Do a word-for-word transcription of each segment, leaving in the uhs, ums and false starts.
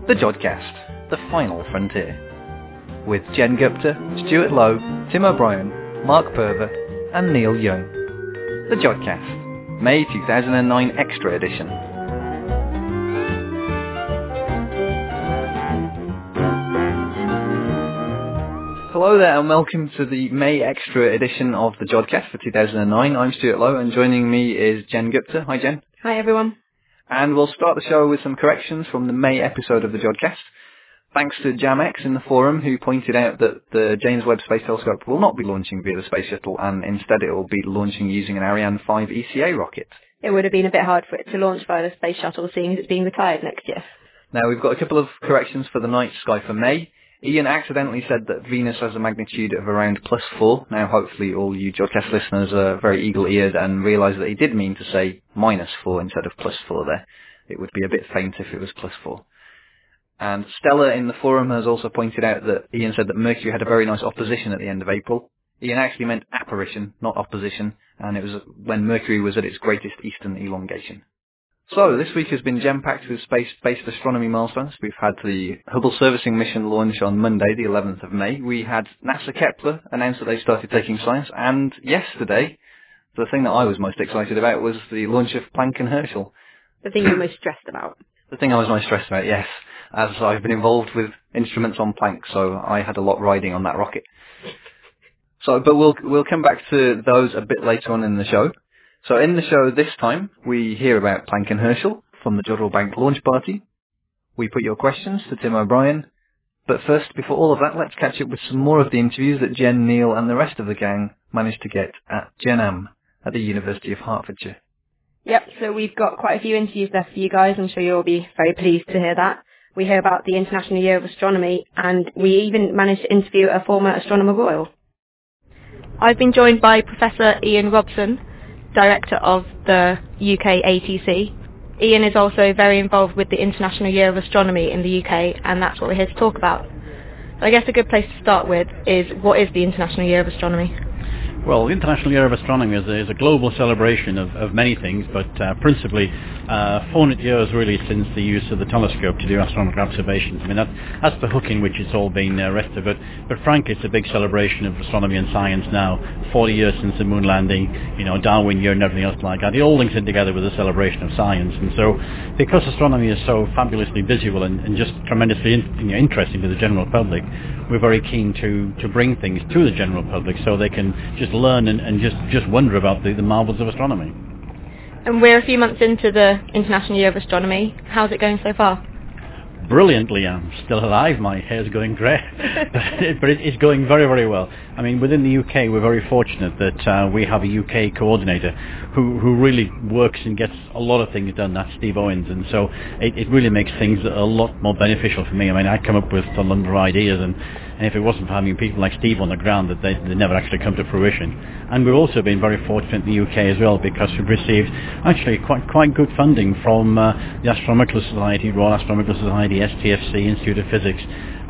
The Jodcast, the final frontier. With Jen Gupta, Stuart Lowe, Tim O'Brien, Mark Purver and Neil Young. The Jodcast, May two thousand nine Extra Edition. Hello there and welcome to the May Extra Edition of The Jodcast for two thousand nine. I'm Stuart Lowe and joining me is Jen Gupta. Hi Jen. Hi everyone. And we'll start the show with some corrections from the May episode of The Jodcast. Thanks to JamX in the forum, who pointed out that the James Webb Space Telescope will not be launching via the Space Shuttle, and instead it will be launching using an Ariane five E C A rocket. It would have been a bit hard for it to launch via the Space Shuttle, seeing as it's being retired next year. Now, we've got a couple of corrections for the night sky for May. Ian accidentally said that Venus has a magnitude of around plus four. Now, hopefully all you Jodcast listeners are very eagle-eared and realise that he did mean to say minus four instead of plus four there. It would be a bit faint if it was plus four. And Stella in the forum has also pointed out that Ian said that Mercury had a very nice opposition at the end of April. Ian actually meant apparition, not opposition, and it was when Mercury was at its greatest eastern elongation. So, this week has been jam-packed with space-based astronomy milestones. We've had the Hubble servicing mission launch on Monday, the eleventh of May. We had NASA Kepler announce that they started taking science, and yesterday, the thing that I was most excited about was the launch of Planck and Herschel. The thing you're most stressed about. The thing I was most stressed about, yes, as I've been involved with instruments on Planck, so I had a lot riding on that rocket. So, but we'll we'll come back to those a bit later on in the show. So in the show this time, we hear about Planck and Herschel from the Jodrell Bank launch party. We put your questions to Tim O'Brien. But first, before all of that, let's catch up with some more of the interviews that Jen, Neil and the rest of the gang managed to get at Genam at the University of Hertfordshire. Yep, so we've got quite a few interviews left for you guys. I'm sure you'll be very pleased to hear that. We hear about the International Year of Astronomy, and we even managed to interview a former Astronomer Royal. I've been joined by Professor Ian Robson, Director of the U K A T C. Ian is also very involved with the International Year of Astronomy in the U K, and that's what we're here to talk about. So I guess a good place to start with is, what is the International Year of Astronomy? Well, the International Year of Astronomy is a, is a global celebration of, of many things, but uh, principally uh, four hundred years really since the use of the telescope to do astronomical observations. I mean, that, that's the hook in which it's all been uh, rested, but, but frankly it's a big celebration of astronomy and science now. forty years since the moon landing, you know, Darwin year and everything else like that. It all links in together with the celebration of science, and so because astronomy is so fabulously visual and, and just tremendously in, you know, interesting to the general public, we're very keen to, to bring things to the general public so they can just learn and, and just, just wonder about the, the marvels of astronomy. And we're a few months into the International Year of Astronomy. How's it going so far? Brilliantly. I'm still alive, my hair's going grey, but it, it's going very, very well. I mean, within the U K we're very fortunate that uh, we have a U K coordinator who, who really works and gets a lot of things done. That's Steve Owens, and so it, it really makes things a lot more beneficial for me. I mean, I come up with a number of ideas, and, and if it wasn't for having people like Steve on the ground, that they, they never actually come to fruition. And we've also been very fortunate in the U K as well, because we've received actually quite quite good funding from uh, the Astronomical Society, Royal Astronomical Society, S T F C, Institute of Physics,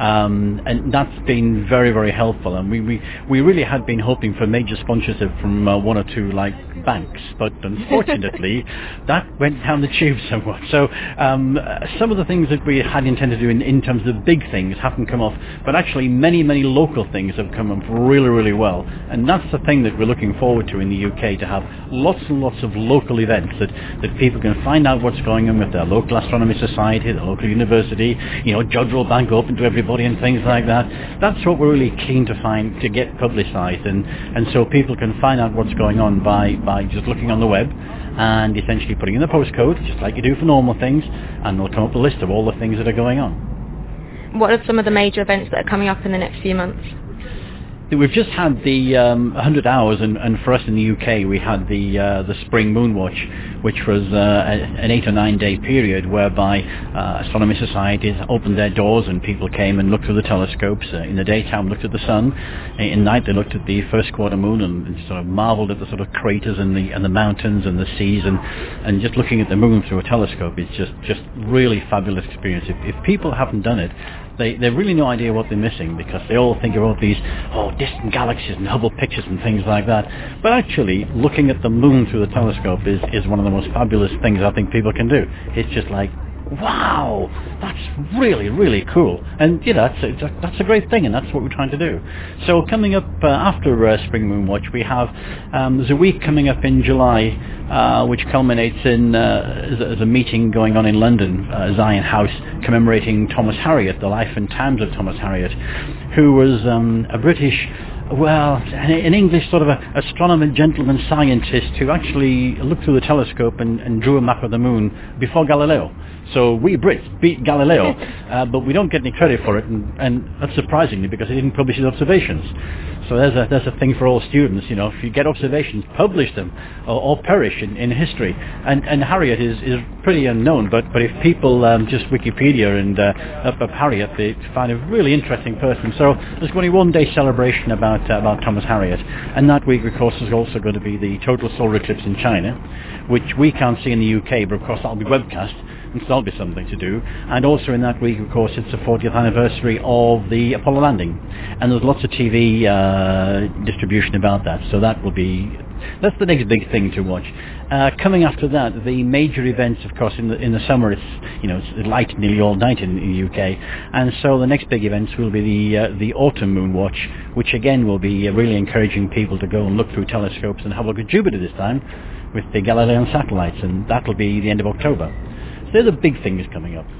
um, and that's been very, very helpful. And we, we, we really had been hoping for major sponsorship from uh, one or two like banks, but unfortunately that went down the tube somewhat. So um, some of the things that we had intended to do in, in terms of big things haven't come off, but actually many, many local things have come off really, really well. And that's the thing that we're looking forward to in the U K, to have lots and lots of local events that, that people can find out what's going on with their local astronomy society, their local university, you know, Jodrell Bank open to everybody and things like that. That's what we're really keen to find, to get publicised, and, and so people can find out what's going on by, by just looking on the web and essentially putting in the postcode, just like you do for normal things, and they'll come up with a list of all the things that are going on. What are some of the major events that are coming up in the next few months? We've just had the um, one hundred hours, and, and for us in the U K we had the uh, the Spring Moonwatch, which was uh, a, an eight or nine day period whereby uh, astronomy societies opened their doors and people came and looked through the telescopes. Uh, in the daytime looked at the sun, in night they looked at the first quarter moon and, and sort of marvelled at the sort of craters and the and the mountains and the seas, and, and just looking at the moon through a telescope is just, just really fabulous experience. If, if people haven't done it, They, they've really no idea what they're missing, because they all think about these oh distant galaxies and Hubble pictures and things like that. But actually, looking at the moon through the telescope is, is one of the most fabulous things I think people can do. It's just like wow, that's really, really cool. And, you know, that's a, that's a great thing, and that's what we're trying to do. So coming up uh, after uh, Spring Moon Watch, we have, um, there's a week coming up in July, uh, which culminates in, uh, as, a, as a meeting going on in London, uh, Zion House, commemorating Thomas Harriot, the life and times of Thomas Harriot, who was um, a British, well, an English sort of a astronomer, gentleman scientist who actually looked through the telescope and, and drew a map of the moon before Galileo. So we Brits beat Galileo, uh, but we don't get any credit for it, and, and that's surprisingly because he didn't publish his observations. So there's a there's a thing for all students, you know, if you get observations, publish them, or, or perish in, in history. And, and Harriot is, is pretty unknown, but, but if people um, just Wikipedia and uh, up, up Harriot, they find a really interesting person. So there's going to be one day celebration about uh, about Thomas Harriot, and that week, of course, is also going to be the total solar eclipse in China, which we can't see in the U K, but of course that'll be webcast. And so that'll be something to do. And also in that week, of course, it's the fortieth anniversary of the Apollo landing. And there's lots of T V uh, distribution about that. So that will be, that's the next big thing to watch. Uh, coming after that, the major events, of course, in the in the summer, it's, you know, it's light nearly all night in, in the U K. And so the next big events will be the uh, the autumn moon watch, which again will be uh, really encouraging people to go and look through telescopes and have a look at Jupiter this time with the Galilean satellites. And that'll be the end of October. So they're the big things coming up.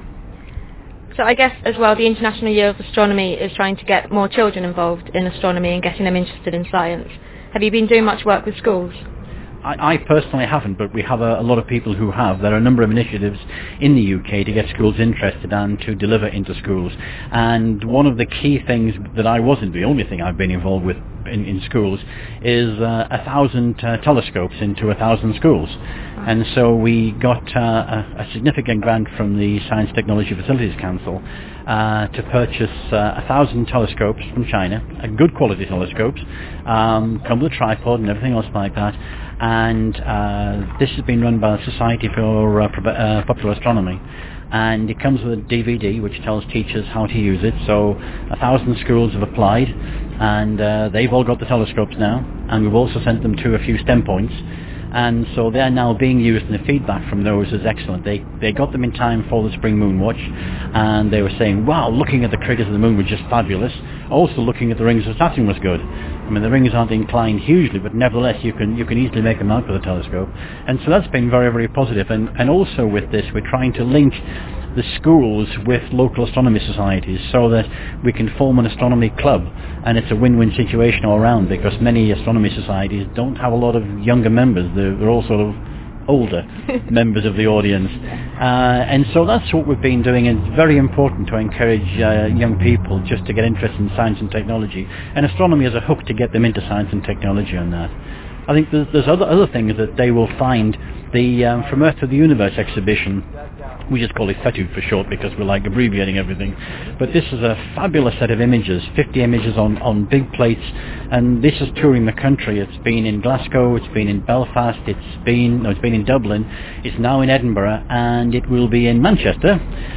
So I guess as well the International Year of Astronomy is trying to get more children involved in astronomy and getting them interested in science. Have you been doing much work with schools? I, I personally haven't, but we have a, a lot of people who have. There are a number of initiatives in the U K to get schools interested and to deliver into schools. And one of the key things that I wasn't, the only thing I've been involved with in, in schools, is uh, a thousand uh, telescopes into a thousand schools. And so we got uh, a, a significant grant from the Science Technology Facilities Council uh, to purchase uh, a thousand telescopes from China, uh, good quality telescopes, um, come with a tripod and everything else like that. And uh, this has been run by the Society for uh, Pro- uh, Popular Astronomy. And it comes with a D V D which tells teachers how to use it. So a thousand schools have applied, and uh, they've all got the telescopes now. And we've also sent them to a few STEM points. And so they're now being used, and the feedback from those is excellent. They they got them in time for the Spring Moon Watch, and they were saying, wow, looking at the craters of the moon was just fabulous. Also looking at the rings of Saturn was good. I mean, the rings aren't inclined hugely, but nevertheless you can you can easily make them out with a telescope. And so that's been very, very positive. And, and also with this, we're trying to link the schools with local astronomy societies so that we can form an astronomy club, and it's a win-win situation all around, because many astronomy societies don't have a lot of younger members. They're, they're all sort of older members of the audience, uh, and so that's what we've been doing. And it's very important to encourage uh, young people just to get interested in science and technology, and astronomy is a hook to get them into science and technology on that. I think there's, there's other other things that they will find. The um, From Earth to the Universe exhibition, we just call it FETU for short because we like abbreviating everything. But this is a fabulous set of images, fifty images on, on big plates, and this is touring the country. It's been in Glasgow, it's been in Belfast, it's been no, it's been in Dublin, it's now in Edinburgh, and it will be in Manchester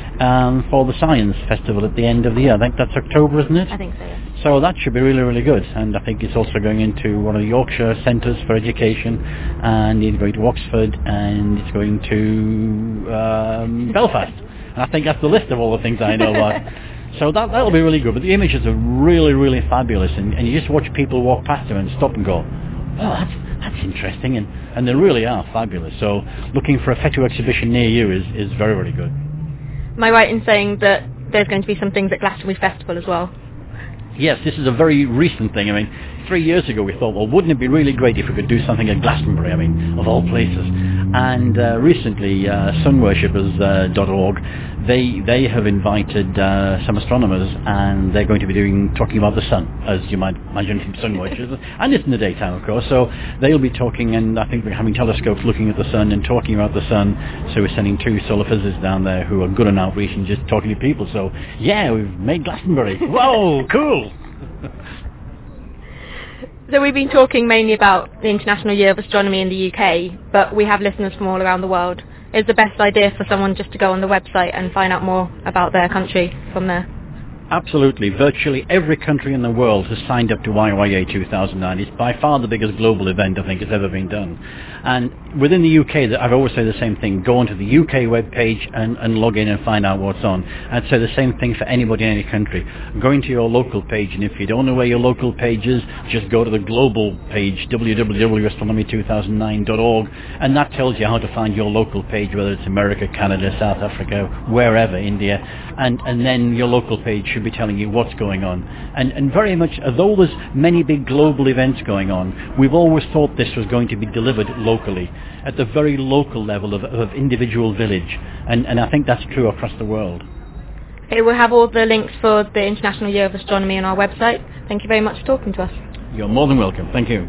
um, for the Science Festival at the end of the year. I think that's October, isn't it? I think so, yeah. So that should be really, really good. And I think it's also going into one of the Yorkshire Centres for Education, and it's going to Oxford, and it's going to um, Belfast. And I think that's the list of all the things I know about. So that, that'll be really good. But the images are really, really fabulous. And, and you just watch people walk past them and stop and go, oh, that's, that's interesting. And, and they really are fabulous. So looking for a FETU exhibition near you is, is very, very good. Am I right in saying that there's going to be some things at Glastonbury Festival as well? Yes, this is a very recent thing. I mean, three years ago we thought, well, wouldn't it be really great if we could do something at Glastonbury, I mean, of all places. And uh, recently, uh, sun worshippers dot org, they they have invited uh, some astronomers, and they're going to be doing talking about the sun, as you might imagine from sun worshippers. And it's in the daytime, of course, so they'll be talking, and I think we're having telescopes looking at the sun and talking about the sun. So we're sending two solar physicists down there who are good on outreach and just talking to people. So, yeah, we've made Glastonbury. Whoa, cool! So we've been talking mainly about the International Year of Astronomy in the U K, but we have listeners from all around the world. Is the best idea for someone just to go on the website and find out more about their country from there? Absolutely. Virtually every country in the world has signed up to Y Y A two thousand nine. It's by far the biggest global event I think has ever been done. And within the U K, that I've always said the same thing. Go onto the U K webpage and, and log in and find out what's on. I'd say the same thing for anybody in any country. Go into your local page, and if you don't know where your local page is, just go to the global page, w w w dot astronomy two thousand nine dot org, and that tells you how to find your local page, whether it's America, Canada, South Africa, wherever, India, and, and then your local page should be telling you what's going on. And, and very much, although there's many big global events going on, we've always thought this was going to be delivered locally, at the very local level of, of individual village, and, and I think that's true across the world. Okay, we'll have all the links for the International Year of Astronomy on our website. Thank you very much for talking to us. You're more than welcome. Thank you.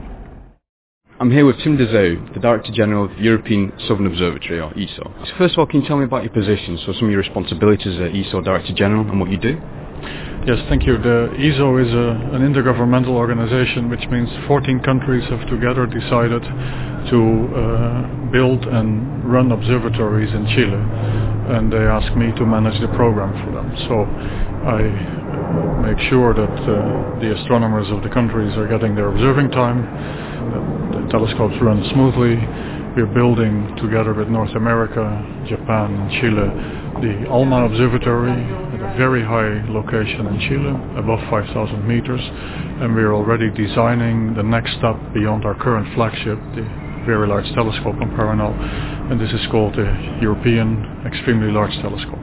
I'm here with Tim de Zeeuw, the Director General of the European Southern Observatory, or E S O. So first of all, can you tell me about your position, so some of your responsibilities as E S O Director General and what you do? Yes, thank you. The E S O is a, an intergovernmental organization, which means fourteen countries have together decided to uh, build and run observatories in Chile, and they asked me to manage the program for them. So I uh, make sure that uh, the astronomers of the countries are getting their observing time, that the telescopes run smoothly. We're building, together with North America, Japan and Chile, the ALMA Observatory at a very high location in Chile, above five thousand meters, and we're already designing the next step beyond our current flagship, the Very Large Telescope in Paranal, and this is called the European Extremely Large Telescope.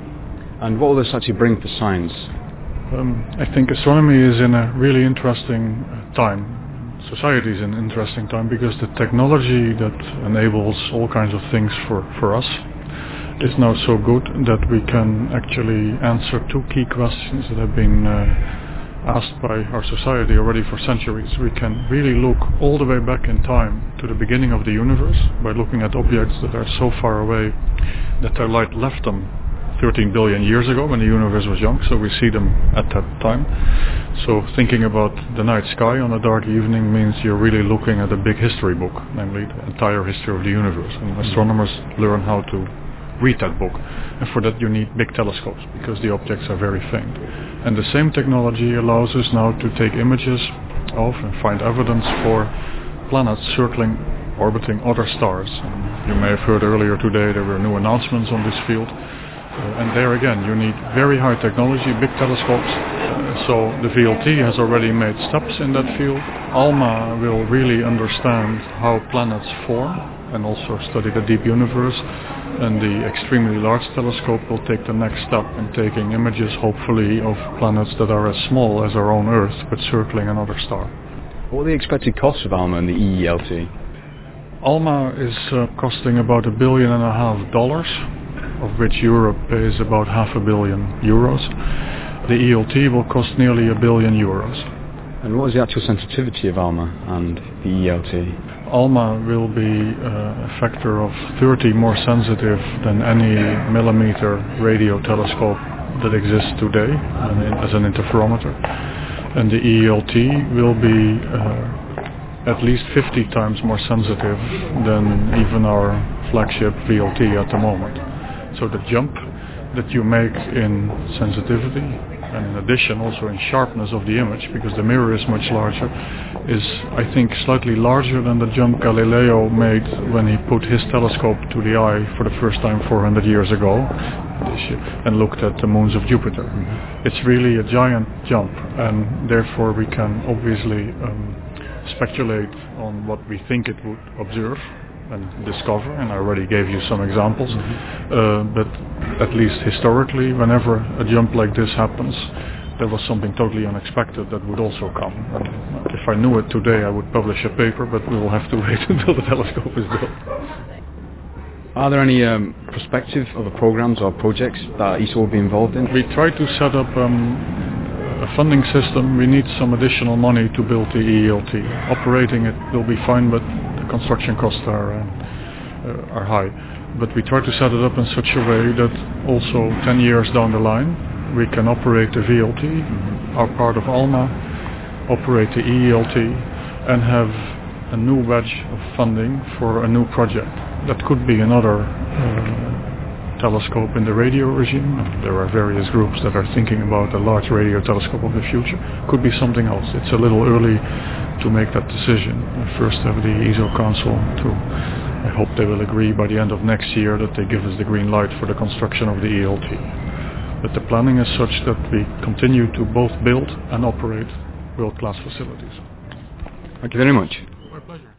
And what will this actually bring for science? Um, I think astronomy is in a really interesting uh, time. Society is an interesting time because the technology that enables all kinds of things for, for us is now so good that we can actually answer two key questions that have been uh, asked by our society already for centuries. We can really look all the way back in time to the beginning of the universe by looking at objects that are so far away that their light left them thirteen billion years ago when the universe was young, so we see them at that time. So thinking about the night sky on a dark evening means you're really looking at a big history book, namely the entire history of the universe, and astronomers learn how to read that book, and for that you need big telescopes because the objects are very faint. And the same technology allows us now to take images of and find evidence for planets circling, orbiting other stars. And you may have heard earlier today there were new announcements on this field. Uh, and there again, you need very high technology, big telescopes. Uh, so the V L T has already made steps in that field. ALMA will really understand how planets form and also study the deep universe. And the Extremely Large Telescope will take the next step in taking images, hopefully, of planets that are as small as our own Earth, but circling another star. What are the expected costs of ALMA and the E E L T? ALMA is uh, costing about a billion and a half dollars, of which Europe pays about half a billion euros. The E L T will cost nearly a billion euros. And what is the actual sensitivity of ALMA and the E L T? ALMA will be uh, a factor of thirty more sensitive than any millimeter radio telescope that exists today as an interferometer. And the E L T will be uh, at least fifty times more sensitive than even our flagship V L T at the moment. So the jump that you make in sensitivity, and in addition also in sharpness of the image, because the mirror is much larger, is I think slightly larger than the jump Galileo made when he put his telescope to the eye for the first time four hundred years ago and looked at the moons of Jupiter. Mm-hmm. It's really a giant jump, and therefore we can obviously um, speculate on what we think it would observe and discover, and I already gave you some examples. Mm-hmm. uh, but at least historically, whenever a jump like this happens, there was something totally unexpected that would also come. And if I knew it today, I would publish a paper, but we will have to wait until the telescope is built. Are there any um, prospective other programs or projects that E S O will be involved in? We try to set up um, a funding system. We need some additional money to build the E L T. Operating it will be fine, but construction costs are uh, uh, are high, but we try to set it up in such a way that also ten years down the line we can operate the V L T, mm-hmm. our part of ALMA, operate the E L T, and have a new batch of funding for a new project. That could be another uh, telescope in the radio regime. There are various groups that are thinking about a large radio telescope of the future. Could be something else. It's a little early to make that decision. First have the E S O Council to, I hope they will agree by the end of next year that they give us the green light for the construction of the E L T. But the planning is such that we continue to both build and operate world-class facilities. Thank you very much. My pleasure.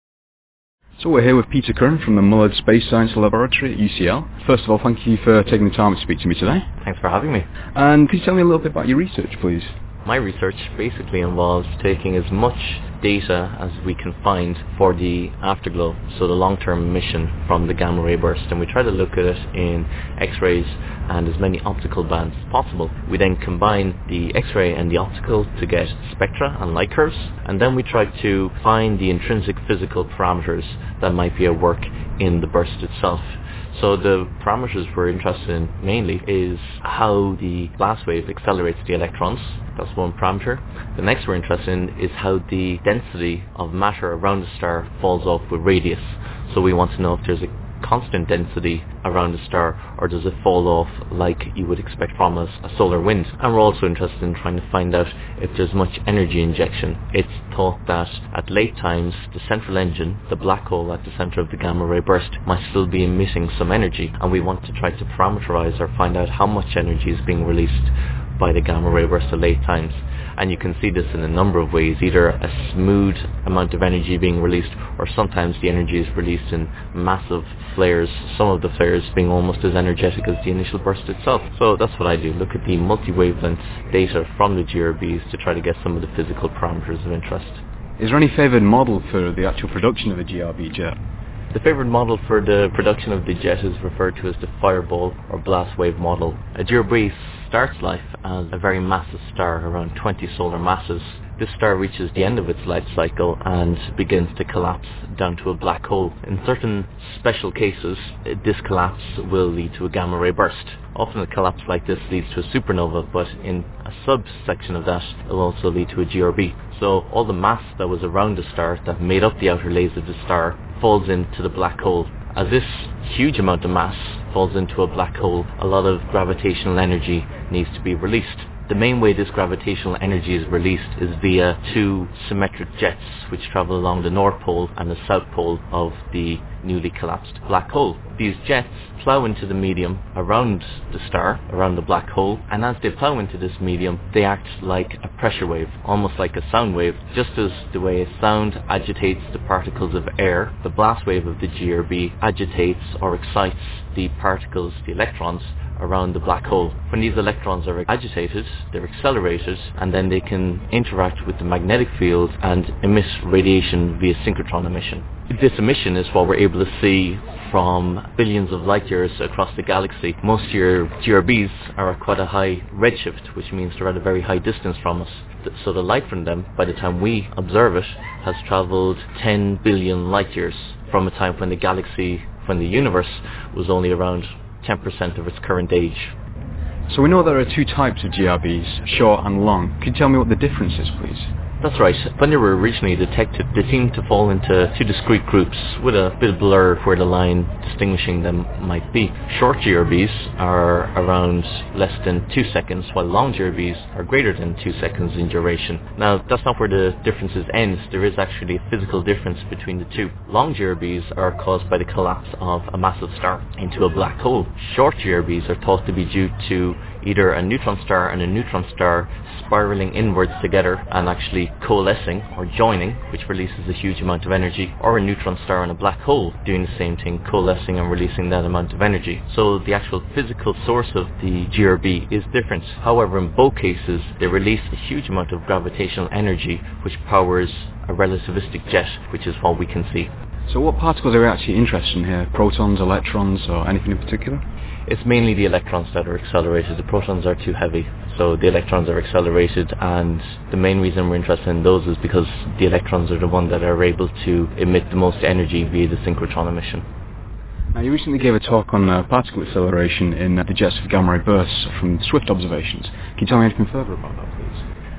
So we're here with Peter Curran from the Mullard Space Science Laboratory at U C L. First of all, thank you for taking the time to speak to me today. Thanks for having me. And could you tell me a little bit about your research, please? My research basically involves taking as much data as we can find for the afterglow, so the long-term emission from the gamma ray burst, and we try to look at it in X-rays and as many optical bands as possible. We then combine the X-ray and the optical to get spectra and light curves, and then we try to find the intrinsic physical parameters that might be at work in the burst itself. So the parameters we're interested in mainly is how the blast wave accelerates the electrons. That's one parameter. The next we're interested in is how the density of matter around the star falls off with radius. So we want to know if there's a constant density around the star, or does it fall off like you would expect from a, a solar wind. And we're also interested in trying to find out if there's much energy injection. It's thought that at late times the central engine, the black hole at the center of the gamma ray burst, might still be emitting some energy, and we want to try to parameterize or find out how much energy is being released by the gamma ray burst at late times. And you can see this in a number of ways, either a smooth amount of energy being released, or sometimes the energy is released in massive flares, some of the flares being almost as energetic as the initial burst itself. So that's what I do, look at the multi-wavelength data from the G R Bs to try to get some of the physical parameters of interest. Is there any favoured model for the actual production of a G R B jet? The favoured model for the production of the jet is referred to as the fireball or blast wave model. A G R B starts life as a very massive star, around twenty solar masses. This star reaches the end of its life cycle and begins to collapse down to a black hole. In certain special cases, this collapse will lead to a gamma ray burst. Often a collapse like this leads to a supernova, but in a subsection of that, it will also lead to a G R B. So all the mass that was around the star, that made up the outer layers of the star, falls into the black hole. As this huge amount of mass falls into a black hole, a lot of gravitational energy needs to be released. The main way this gravitational energy is released is via two symmetric jets which travel along the north pole and the south pole of the newly collapsed black hole. These jets plough into the medium around the star, around the black hole, and as they plough into this medium, they act like a pressure wave, almost like a sound wave. Just as the way a sound agitates the particles of air, the blast wave of the G R B agitates or excites the particles, the electrons, around the black hole. When these electrons are agitated, they're accelerated, and then they can interact with the magnetic field and emit radiation via synchrotron emission. This emission is what we're able to see from billions of light years across the galaxy. Most of your G R Bs are at quite a high redshift, which means they're at a very high distance from us. So the light from them, by the time we observe it, has travelled ten billion light years from a time when the galaxy, when the universe was only around ten percent of its current age. So we know there are two types of G R Bs, short and long. Could you tell me what the difference is, please? That's right. When they were originally detected, they seemed to fall into two discrete groups with a bit of blur where the line distinguishing them might be. Short G R Bs are around less than two seconds, while long G R Bs are greater than two seconds in duration. Now, that's not where the differences end. There is actually a physical difference between the two. Long G R Bs are caused by the collapse of a massive star into a black hole. Short G R Bs are thought to be due to either a neutron star and a neutron star spiraling inwards together and actually coalescing or joining, which releases a huge amount of energy, or a neutron star and a black hole doing the same thing, coalescing and releasing that amount of energy. So the actual physical source of the G R B is different. However, in both cases, they release a huge amount of gravitational energy which powers a relativistic jet, which is what we can see. So what particles are we actually interested in here? Protons, electrons, or anything in particular? It's mainly the electrons that are accelerated. The protons are too heavy, so the electrons are accelerated, and the main reason we're interested in those is because the electrons are the ones that are able to emit the most energy via the synchrotron emission. Now, you recently gave a talk on uh, particle acceleration in uh, the jets of gamma ray bursts from Swift observations. Can you tell me anything further about that, please?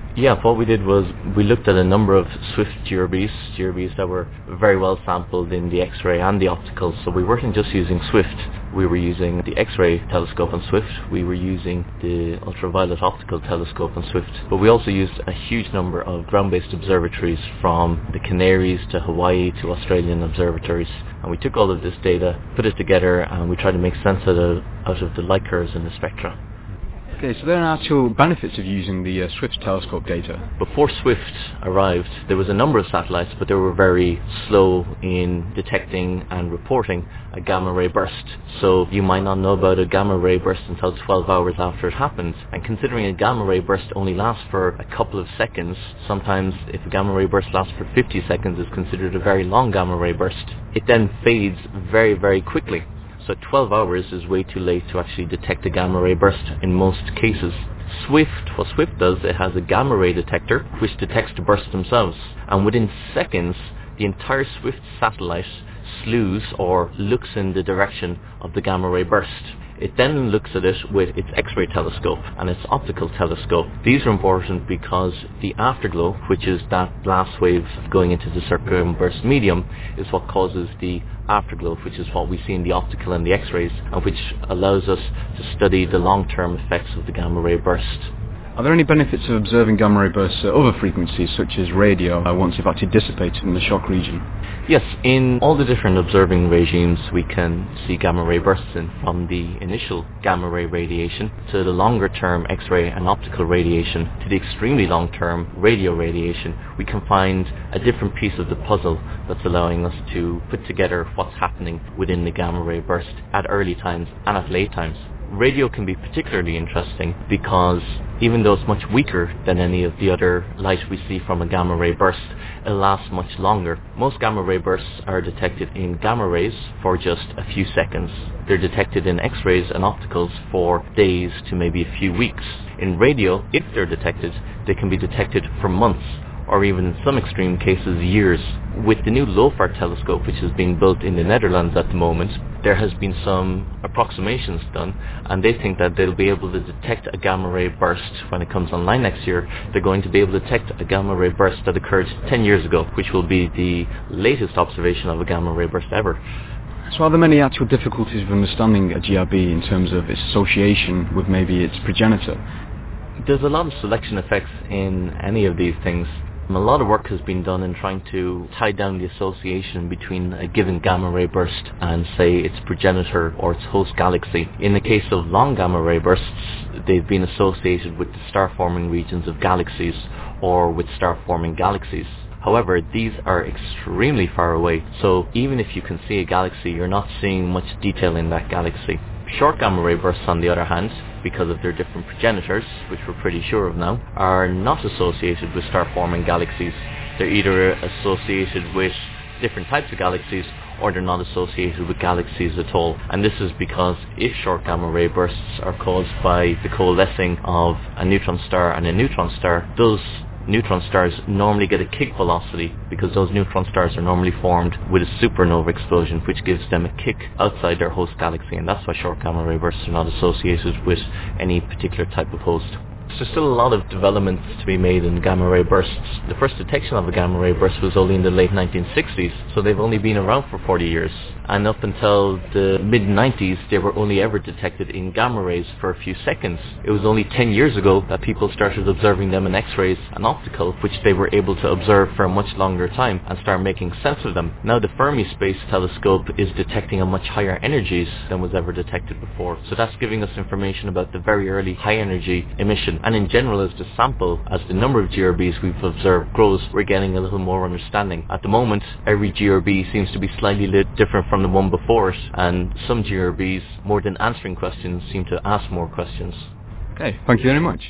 Yeah, what we did was we looked at a number of Swift G R Bs, G R Bs that were very well sampled in the X-ray and the optical. So we weren't just using Swift, we were using the X-ray telescope on Swift, we were using the ultraviolet optical telescope on Swift, but we also used a huge number of ground-based observatories from the Canaries to Hawaii to Australian observatories. And we took all of this data, put it together, and we tried to make sense out of, out of the light curves in the spectra. Okay, so there are actual benefits of using the uh, Swift telescope data. Before Swift arrived, there was a number of satellites, but they were very slow in detecting and reporting a gamma ray burst. So you might not know about a gamma ray burst until twelve hours after it happens. And considering a gamma ray burst only lasts for a couple of seconds, sometimes if a gamma ray burst lasts for fifty seconds, it's considered a very long gamma ray burst. It then fades very, very quickly. So twelve hours is way too late to actually detect a gamma ray burst in most cases. Swift, what Swift does, it has a gamma ray detector which detects the bursts themselves. And within seconds, the entire Swift satellite slews or looks in the direction of the gamma ray burst. It then looks at it with its X-ray telescope and its optical telescope. These are important because the afterglow, which is that blast wave going into the circumburst medium, is what causes the afterglow, which is what we see in the optical and the X-rays, and which allows us to study the long-term effects of the gamma ray burst. Are there any benefits of observing gamma ray bursts at other frequencies, such as radio, uh, once they've actually dissipated in the shock region? Yes, in all the different observing regimes we can see gamma ray bursts in, from the initial gamma ray radiation to the longer term X-ray and optical radiation to the extremely long term radio radiation. We can find a different piece of the puzzle that's allowing us to put together what's happening within the gamma ray burst at early times and at late times. Radio can be particularly interesting because even though it's much weaker than any of the other light we see from a gamma ray burst, it lasts much longer. Most gamma ray bursts are detected in gamma rays for just a few seconds. They're detected in X-rays and opticals for days to maybe a few weeks. In radio, if they're detected, they can be detected for months, or even in some extreme cases years. With the new LOFAR telescope, which is being built in the Netherlands at the moment, there has been some approximations done, and they think that they'll be able to detect a gamma ray burst when it comes online next year. They're going to be able to detect a gamma ray burst that occurred ten years ago, which will be the latest observation of a gamma ray burst ever. So are there many actual difficulties of understanding a G R B in terms of its association with maybe its progenitor? There's a lot of selection effects in any of these things. A lot of work has been done in trying to tie down the association between a given gamma ray burst and, say, its progenitor or its host galaxy. In the case of long gamma ray bursts, they've been associated with the star-forming regions of galaxies or with star-forming galaxies. However, these are extremely far away, so even if you can see a galaxy, you're not seeing much detail in that galaxy. Short gamma ray bursts, on the other hand, because of their different progenitors, which we're pretty sure of now, are not associated with star-forming galaxies. They're either associated with different types of galaxies, or they're not associated with galaxies at all. And this is because if short gamma ray bursts are caused by the coalescing of a neutron star and a neutron star, those neutron stars normally get a kick velocity because those neutron stars are normally formed with a supernova explosion, which gives them a kick outside their host galaxy, and that's why short gamma ray bursts are not associated with any particular type of host. There's still a lot of developments to be made in gamma ray bursts. The first detection of a gamma ray burst was only in the late nineteen sixties, so they've only been around for forty years. And up until the mid nineties, they were only ever detected in gamma rays for a few seconds. It was only ten years ago that people started observing them in X-rays and optical, which they were able to observe for a much longer time and start making sense of them. Now the Fermi Space Telescope is detecting a much higher energies than was ever detected before. So that's giving us information about the very early high energy emission. And in general, as the sample, as the number of G R Bs we've observed grows, we're getting a little more understanding. At the moment, every G R B seems to be slightly different from the one before it, and some G R Bs, more than answering questions, seem to ask more questions. Okay, thank you very much.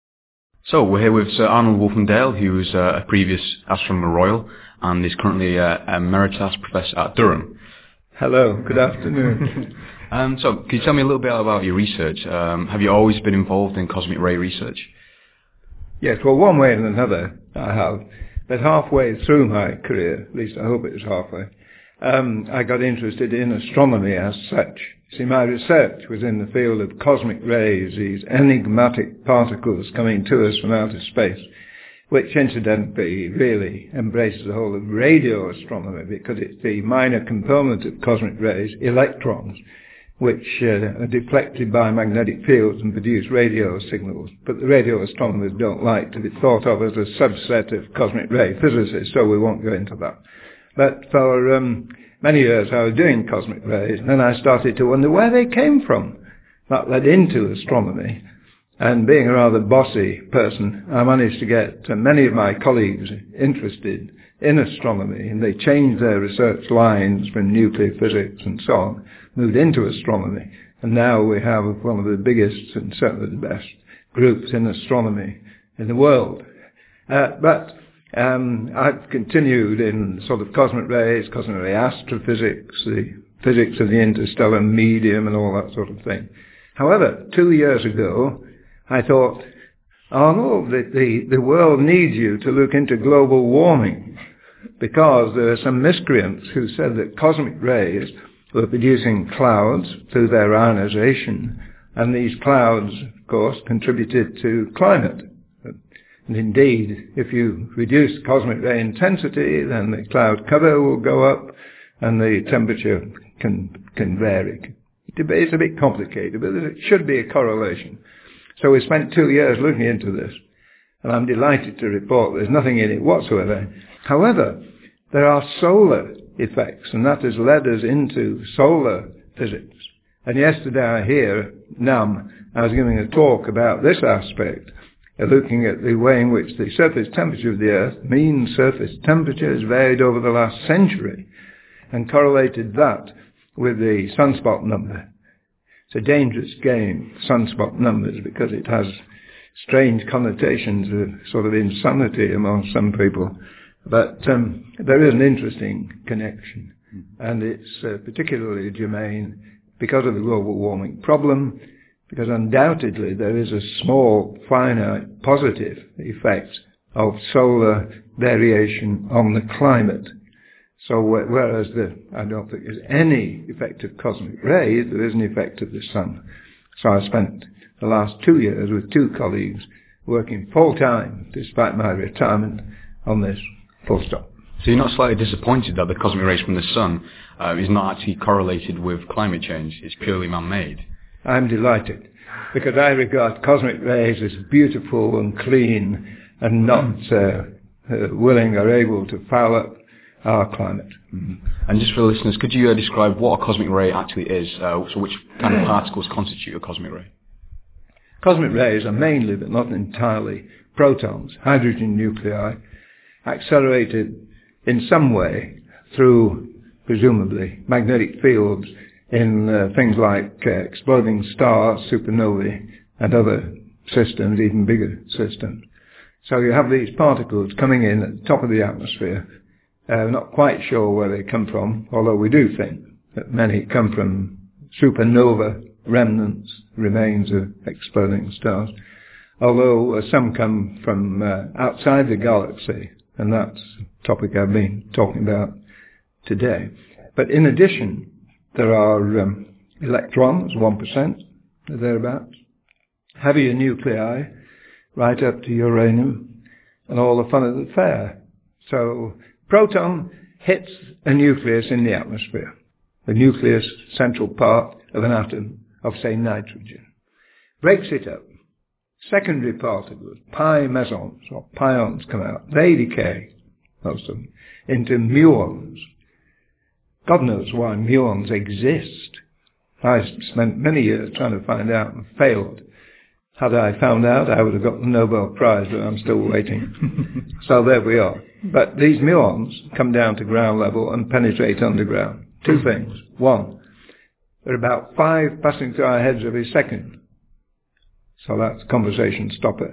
So we're here with Sir Arnold Wolfendale, who is uh, a previous Astronomer Royal and is currently uh, Emeritus Professor at Durham. Hello, good afternoon. Um, so, can you tell me a little bit about your research? Um, have you always been involved in cosmic ray research? Yes, well, one way and another I have. But halfway through my career, at least I hope it was halfway, um, I got interested in astronomy as such. See, my research was in the field of cosmic rays, these enigmatic particles coming to us from outer space. which incidentally really embraces the whole of radio astronomy because it's the minor component of cosmic rays, electrons, which uh, are deflected by magnetic fields and produce radio signals. But the radio astronomers don't like to be thought of as a subset of cosmic ray physicists, so we won't go into that. But for um, many years I was doing cosmic rays, and then I started to wonder where they came from. That led into astronomy. And being a rather bossy person, I managed to get uh, many of my colleagues interested in astronomy, and they changed their research lines from nuclear physics and so on, moved into astronomy, and now we have one of the biggest and certainly the best groups in astronomy in the world. Uh, but um, I've continued in sort of cosmic rays, cosmic ray astrophysics, the physics of the interstellar medium and all that sort of thing. However, two years ago, I thought, Arnold, the, the, the world needs you to look into global warming, because there are some miscreants who said that cosmic rays were producing clouds through their ionization, and these clouds, of course, contributed to climate. And indeed, if you reduce cosmic ray intensity, then the cloud cover will go up, and the temperature can, can vary. It's a bit complicated, but there should be a correlation. So we spent two years looking into this, and I'm delighted to report there's nothing in it whatsoever. However, there are solar effects, and that has led us into solar physics. And yesterday I hear, NAM, I was giving a talk about this aspect, uh, looking at the way in which the surface temperature of the Earth, mean surface temperature, has varied over the last century, and correlated that with the sunspot number. It's a dangerous game, sunspot numbers, because it has strange connotations of sort of insanity among some people. But um, there is an interesting connection, and it's uh, particularly germane because of the global warming problem, because undoubtedly there is a small, finite, positive effect of solar variation on the climate. So whereas the, I don't think there's any effect of cosmic rays, there is an effect of the sun. So I spent the last two years with two colleagues working full-time, despite my retirement, on this, full stop. So you're not slightly disappointed that the cosmic rays from the sun uh, is not actually correlated with climate change? It's purely man-made. I'm delighted, because I regard cosmic rays as beautiful and clean and not uh, uh, willing or able to foul up our climate. Mm-hmm. And just for the listeners, could you uh, describe what a cosmic ray actually is? Uh, so which kind of particles constitute a cosmic ray? Cosmic rays are mainly, but not entirely, protons, hydrogen nuclei, accelerated in some way through, presumably, magnetic fields in uh, things like uh, exploding stars, supernovae, and other systems, even bigger systems. So you have these particles coming in at the top of the atmosphere. Uh, not quite sure where they come from, although we do think that many come from supernova remnants, remains of exploding stars, although uh, some come from uh, outside the galaxy, and that's a topic I've been talking about today. But in addition, there are um, electrons, one percent, or thereabouts, heavier nuclei, right up to uranium, and all the fun of the fair. So proton hits a nucleus in the atmosphere, the nucleus, central part of an atom of, say, nitrogen. Breaks it up. Secondary particles, pi mesons, or pions, come out. They decay, most of them, into muons. God knows why muons exist. I spent many years trying to find out and failed. Had I found out, I would have got the Nobel Prize, but I'm still waiting. So there we are. But these muons come down to ground level and penetrate underground. Two things. One, there are about five passing through our heads every second. So that's a conversation stopper.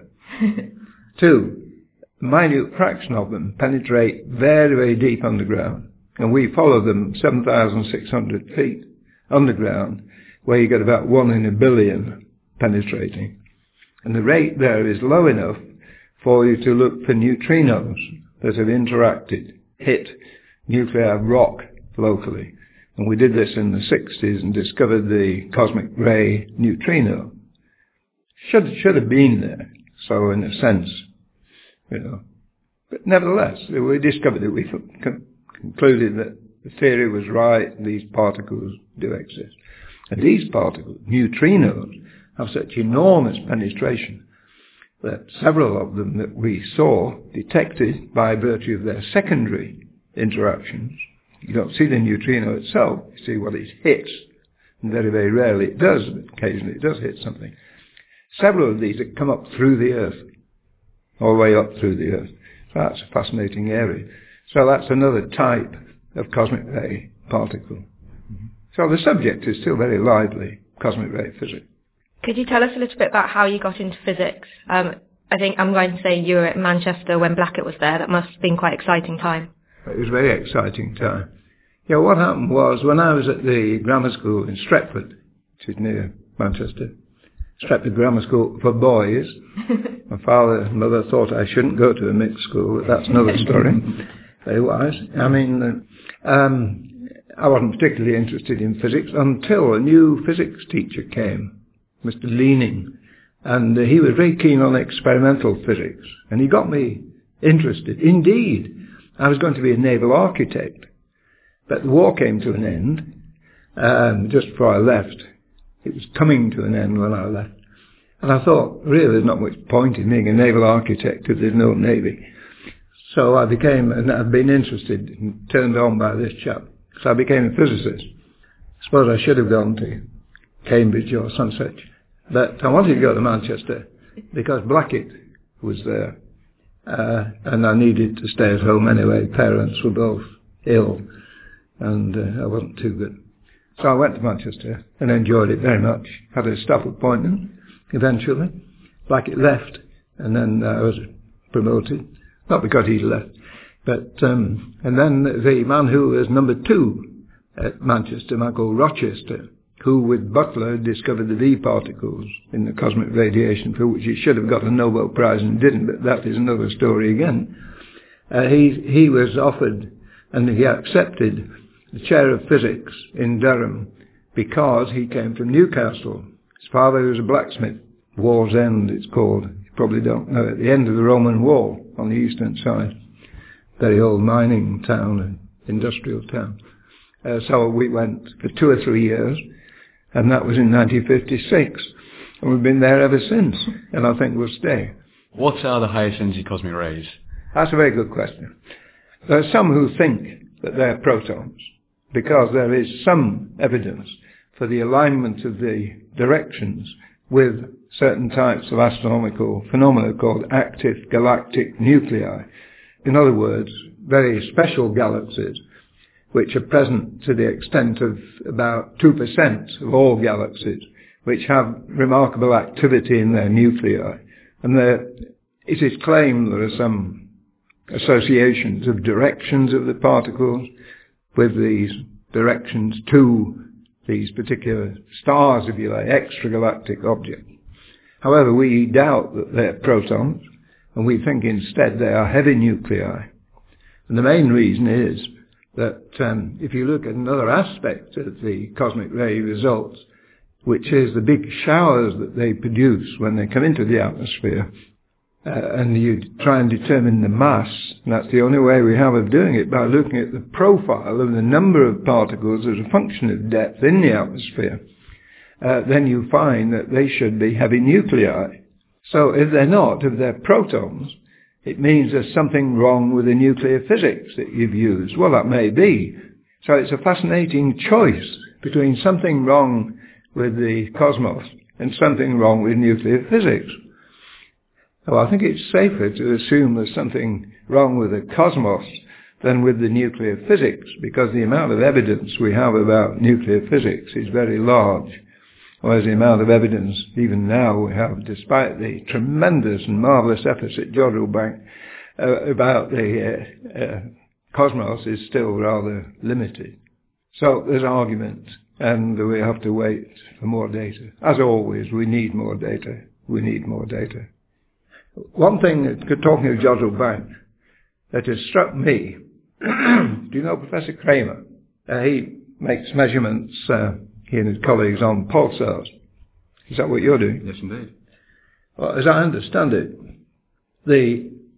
Two, a minute fraction of them penetrate very, very deep underground. And we follow them seven thousand six hundred feet underground, where you get about one in a billion penetrating. And the rate there is low enough for you to look for neutrinos that have interacted, hit nuclear rock locally. And we did this in the sixties and discovered the cosmic ray neutrino. Should, should have been there. So in a sense, you know. But nevertheless, we discovered it. We con- concluded that the theory was right, these particles do exist. And these particles, neutrinos, have such enormous penetration that several of them that we saw detected by virtue of their secondary interactions. You don't see the neutrino itself, you see what it hits, and very, very rarely it does, but occasionally it does hit something. Several of these that come up through the Earth, all the way up through the Earth. So that's a fascinating area. So that's another type of cosmic ray particle. Mm-hmm. So the subject is still very lively, cosmic ray physics. Could you tell us a little bit about how you got into physics? Um, I think I'm going to say you were at Manchester when Blackett was there. That must have been quite an exciting time. It was a very exciting time. Yeah, what happened was when I was at the grammar school in Stretford, which is near Manchester, Stretford Grammar School for boys, my father and mother thought I shouldn't go to a mixed school, but that's another story. Very wise. I mean, um, I wasn't particularly interested in physics until a new physics teacher came, Mister Leaning, and uh, he was very keen on experimental physics, and he got me interested. Indeed, I was going to be a naval architect, but the war came to an end, um, just before I left. It was coming to an end when I left. And I thought, really, there's not much point in being a naval architect if there's no navy. So I became, and I've been interested and turned on by this chap. So I became a physicist. I suppose I should have gone to Cambridge or some such. But I wanted to go to Manchester because Blackett was there. Uh, and I needed to stay at home anyway. Parents were both ill and uh, I wasn't too good. So I went to Manchester and enjoyed it very much. Had a staff appointment eventually. Blackett left and then uh, I was promoted. Not because he left. But, um, and then the man who was number two at Manchester, Michael Rochester, who with Butler discovered the V particles in the cosmic radiation, for which he should have got a Nobel Prize and didn't, but that is another story again. Uh, he, he was offered and he accepted the chair of physics in Durham because he came from Newcastle. His father was a blacksmith, Wall's End it's called. You probably don't know, at the end of the Roman Wall on the eastern side. Very old mining town, and industrial town. Uh, so we went for two or three years, and that was in nineteen fifty-six. And we've been there ever since, and I think we'll stay. What are the highest energy cosmic rays? That's a very good question. There are some who think that they're protons, because there is some evidence for the alignment of the directions with certain types of astronomical phenomena called active galactic nuclei. In other words, very special galaxies, which are present to the extent of about two percent of all galaxies, which have remarkable activity in their nuclei. And there, it is claimed there are some associations of directions of the particles with these directions to these particular stars, if you like, extragalactic objects. However, we doubt that they're protons, and we think instead they are heavy nuclei. And the main reason is that um, if you look at another aspect of the cosmic ray results, which is the big showers that they produce when they come into the atmosphere, uh, and you try and determine the mass, and that's the only way we have of doing it, by looking at the profile of the number of particles as a function of depth in the atmosphere, uh, then you find that they should be heavy nuclei. So if they're not, if they're protons, it means there's something wrong with the nuclear physics that you've used. Well, that may be. So it's a fascinating choice between something wrong with the cosmos and something wrong with nuclear physics. Well, I think it's safer to assume there's something wrong with the cosmos than with the nuclear physics, because the amount of evidence we have about nuclear physics is very large. Whereas the amount of evidence, even now, we have, despite the tremendous and marvellous efforts at Jodrell Bank uh, about the uh, uh, cosmos, is still rather limited. So there's argument, and we have to wait for more data. As always, we need more data. We need more data. One thing, talking of Jodrell Bank, that has struck me, do you know Professor Kramer? Uh, he makes measurements, uh, he and his colleagues, on pulsars. Is that what you're doing? Yes, indeed. Well, as I understand it, the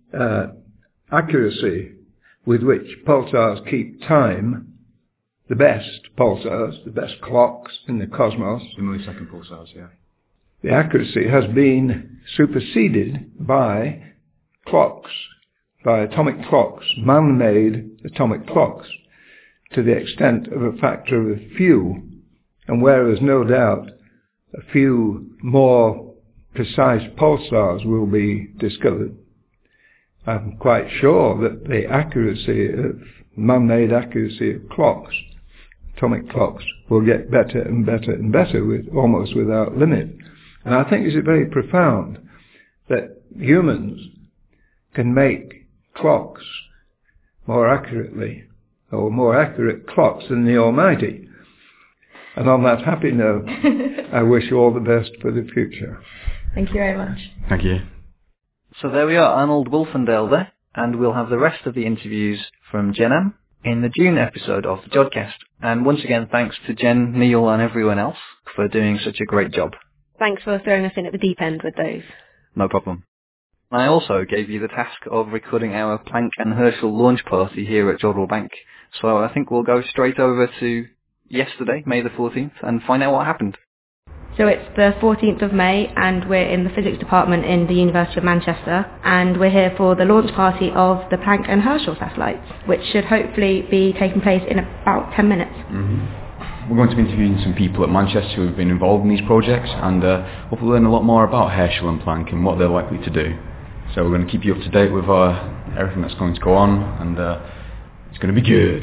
uh, accuracy with which pulsars keep time, the best pulsars, the best clocks in the cosmos. The millisecond pulsars, yeah. The accuracy has been superseded by clocks, by atomic clocks, man-made atomic clocks, to the extent of a factor of a few. And whereas no doubt a few more precise pulsars will be discovered, I'm quite sure that the accuracy of man-made accuracy of clocks, atomic clocks, will get better and better and better, with almost without limit. And I think it's very profound that humans can make clocks more accurately, or more accurate clocks than the Almighty. And on that happy note, I wish you all the best for the future. Thank you very much. Thank you. So there we are, Arnold Wolfendale there, and we'll have the rest of the interviews from Jen in the June episode of the Jodcast. And once again, thanks to Jen, Neil and everyone else for doing such a great job. Thanks for throwing us in at the deep end with those. No problem. I also gave you the task of recording our Planck and Herschel launch party here at Jodrell Bank, so I think we'll go straight over to yesterday, May the fourteenth, and find out what happened. So it's the fourteenth of May, and we're in the physics department in the University of Manchester, and we're here for the launch party of the Planck and Herschel satellites, which should hopefully be taking place in about ten minutes. Mm-hmm. We're going to be interviewing some people at Manchester who have been involved in these projects, and uh, hopefully learn a lot more about Herschel and Planck and what they're likely to do. So we're going to keep you up to date with uh, everything that's going to go on, and uh, it's going to be good.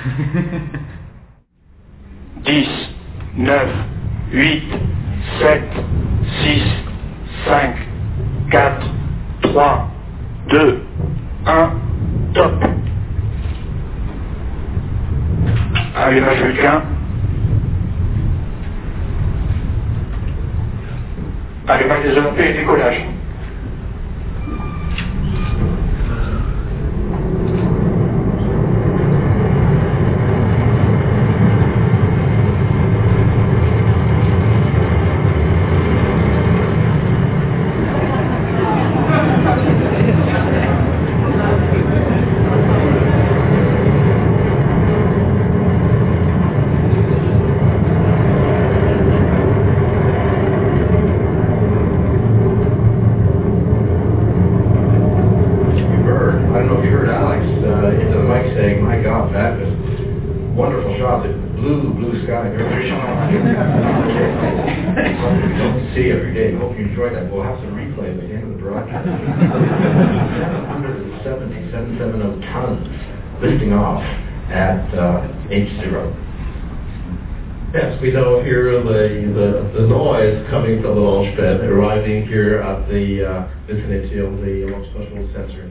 ten, nine, eight, seven, six, five, four, three, two, one, top. Allumage Vulcain. Allumage des O M P et décollage. Lifting off at uh, H zero. Yes, we now hear the, the, the noise coming from the launch pad arriving here at the uh, vicinity of the launch special sensor.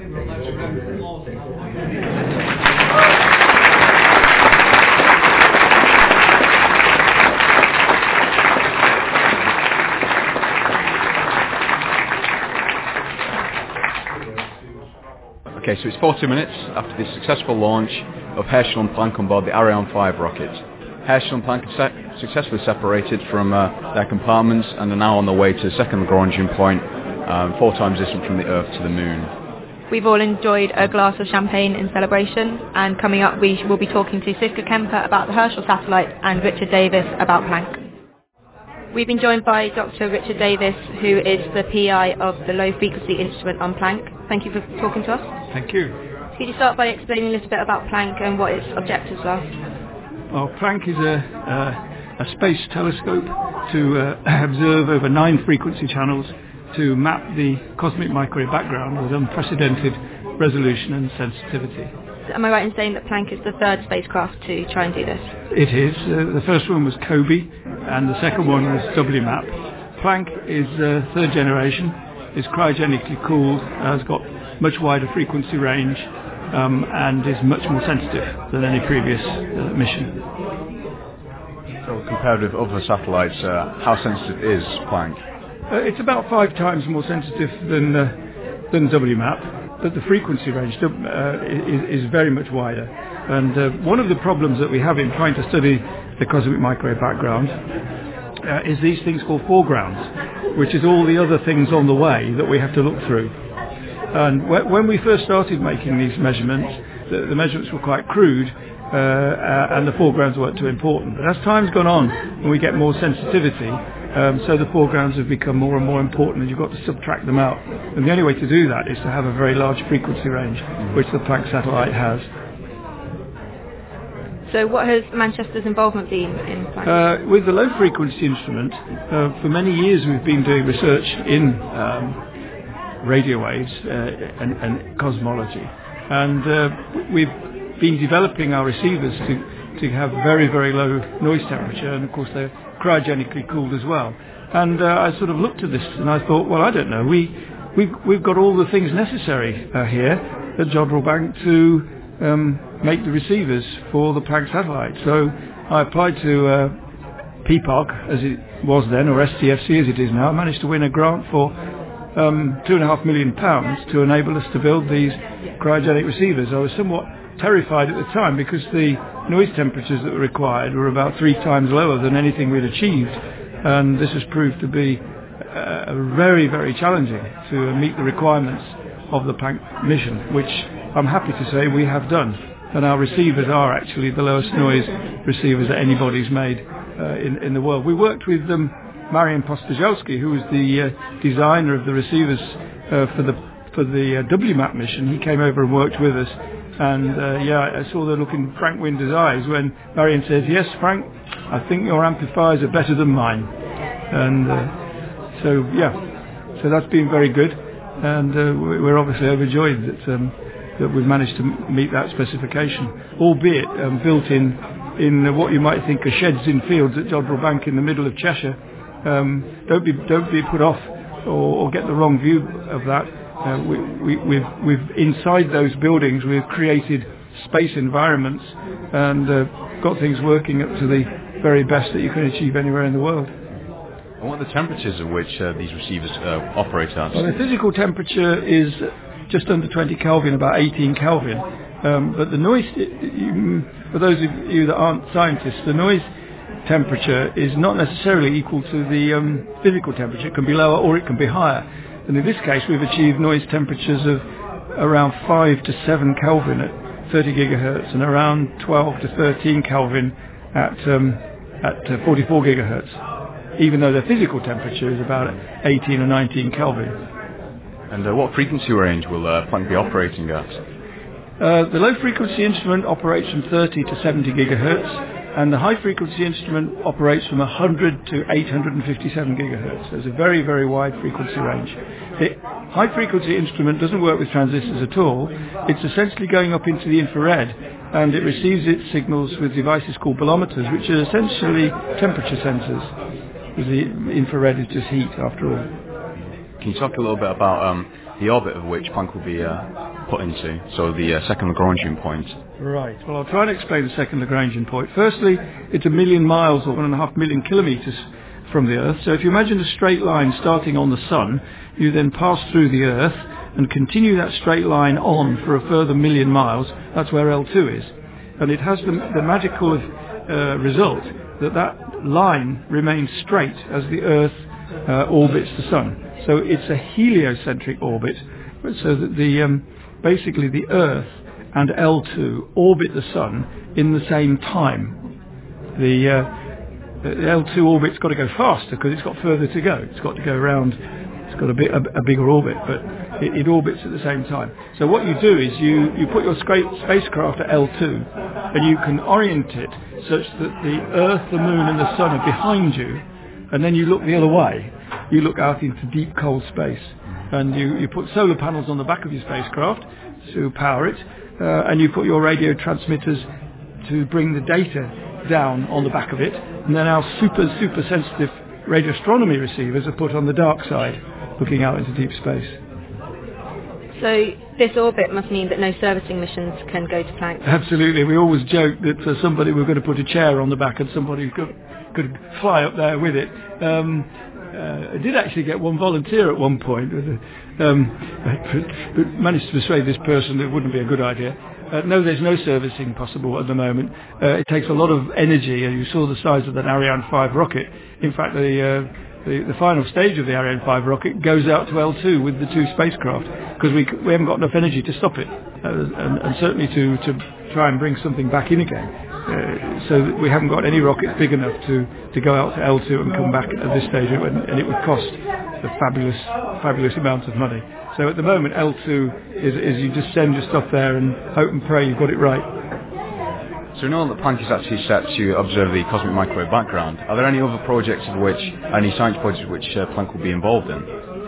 Okay, so it's forty minutes after the successful launch of Herschel and Planck on board the Ariane five rocket. Herschel and Planck have se- successfully separated from uh, their compartments and are now on their way to the second Lagrangian point, um, four times distant from the Earth to the Moon. We've all enjoyed a glass of champagne in celebration, and coming up we will be talking to Siska Kemper about the Herschel satellite and Richard Davis about Planck. We've been joined by Doctor Richard Davis, who is the P I of the low frequency instrument on Planck. Thank you for talking to us. Thank you. Could you start by explaining a little bit about Planck and what its objectives are? Well, Planck is a, uh, a space telescope to uh, observe over nine frequency channels to map the cosmic microwave background with unprecedented resolution and sensitivity. Am I right in saying that Planck is the third spacecraft to try and do this? It is. Uh, the first one was COBE and the second one was W MAP. Planck is uh, third generation, is cryogenically cooled, has got much wider frequency range um, and is much more sensitive than any previous uh, mission. So compared with other satellites, uh, how sensitive is Planck? Uh, it's about five times more sensitive than uh, than W MAP, but the frequency range uh, is, is very much wider. And uh, one of the problems that we have in trying to study the cosmic microwave background uh, is these things called foregrounds, which is all the other things on the way that we have to look through. And wh- when we first started making these measurements, the, the measurements were quite crude, uh, uh, and the foregrounds weren't too important. But as time's gone on and we get more sensitivity, um, so the foregrounds have become more and more important, and you've got to subtract them out. And the only way to do that is to have a very large frequency range, which the Planck satellite has. So what has Manchester's involvement been in Planck? Uh, with the low frequency instrument, uh, for many years we've been doing research in um, radio waves uh, and, and cosmology, and uh, we've been developing our receivers to, to have very, very low noise temperature, and of course they're cryogenically cooled as well. And uh, I sort of looked at this and I thought, well, I don't know, we, we've, we've got all the things necessary uh, here at Jodrell Bank to um, make the receivers for the Planck satellite. So I applied to uh, P P O C, as it was then, or S T F C as it is now. I managed to win a grant for um, two and a half million pounds to enable us to build these cryogenic receivers. I was somewhat terrified at the time because the noise temperatures that were required were about three times lower than anything we'd achieved, and this has proved to be uh, very, very challenging to meet the requirements of the Planck mission, which I'm happy to say we have done. And our receivers are actually the lowest noise receivers that anybody's made uh, in, in the world. We worked with um, Marian Postojowski, who was the uh, designer of the receivers uh, for the for the uh, W MAP mission. He came over and worked with us. And uh, yeah, I saw the look in Frank Winder's eyes when Marian says, "Yes, Frank, I think your amplifiers are better than mine." And uh, so yeah, so that's been very good, and uh, we're obviously overjoyed that um, that we've managed to meet that specification, albeit um, built in in what you might think are sheds in fields at Jodrell Bank in the middle of Cheshire. Um, don't be don't be put off or, or get the wrong view of that. Uh, we, we, we've, we've inside those buildings we've created space environments and uh, got things working up to the very best that you can achieve anywhere in the world. And what are the temperatures at which uh, these receivers uh, operate at? Well, the physical temperature is just under twenty Kelvin, about eighteen Kelvin. Um, but the noise, you, for those of you that aren't scientists, the noise temperature is not necessarily equal to the um, physical temperature. It can be lower or it can be higher. And in this case, we've achieved noise temperatures of around five to seven Kelvin at thirty gigahertz and around twelve to thirteen Kelvin at um, at uh, forty-four gigahertz, even though the physical temperature is about eighteen or nineteen Kelvin. And uh, what frequency range will uh, Planck be operating at? Uh, the low frequency instrument operates from thirty to seventy gigahertz. And the high-frequency instrument operates from one hundred to eight hundred fifty-seven gigahertz. There's a very, very wide frequency range. The high-frequency instrument doesn't work with transistors at all. It's essentially going up into the infrared, and it receives its signals with devices called bolometers, which are essentially temperature sensors, because the infrared is just heat, after all. Can you talk a little bit about um, the orbit of which Planck will be uh, put into, so the uh, second Lagrangian point? Right. Well, I'll try and explain the second Lagrangian point. Firstly, it's a million miles or one and a half million kilometres from the Earth. So if you imagine a straight line starting on the Sun, you then pass through the Earth and continue that straight line on for a further million miles. That's where L two is. And it has the, the magical uh, result that that line remains straight as the Earth uh, orbits the Sun. So it's a heliocentric orbit, so that the um, basically the Earth and L two orbit the Sun in the same time. The, uh, the L two orbit's got to go faster because it's got further to go. It's got to go around, it's got a, bit, a, a bigger orbit, but it, it orbits at the same time. So what you do is you, you put your spacecraft at L two and you can orient it such that the Earth, the Moon and the Sun are behind you, and then you look the other way. You look out into deep cold space, and you, you put solar panels on the back of your spacecraft to power it, uh, and you put your radio transmitters to bring the data down on the back of it, and then our super, super sensitive radio astronomy receivers are put on the dark side, looking out into deep space. So this orbit must mean that no servicing missions can go to Planck? Absolutely. We always joke that uh, somebody we're going to put a chair on the back and somebody could, could fly up there with it. Um, Uh, I did actually get one volunteer at one point, but, um, but managed to persuade this person that it wouldn't be a good idea. Uh, no, there's no servicing possible at the moment. Uh, it takes a lot of energy, and you saw the size of that Ariane five rocket. In fact, the, uh, the the final stage of the Ariane five rocket goes out to L two with the two spacecraft because we we haven't got enough energy to stop it, uh, and, and certainly to, to try and bring something back in again. Uh, so we haven't got any rockets big enough to, to go out to L two and come back at this stage, and, and it would cost a fabulous fabulous amount of money. So at the moment, L two is, is you just send your stuff there and hope and pray you've got it right. So we know that Planck is actually set to observe the cosmic microwave background. Are there any other projects of which, any science projects which uh, Planck will be involved in?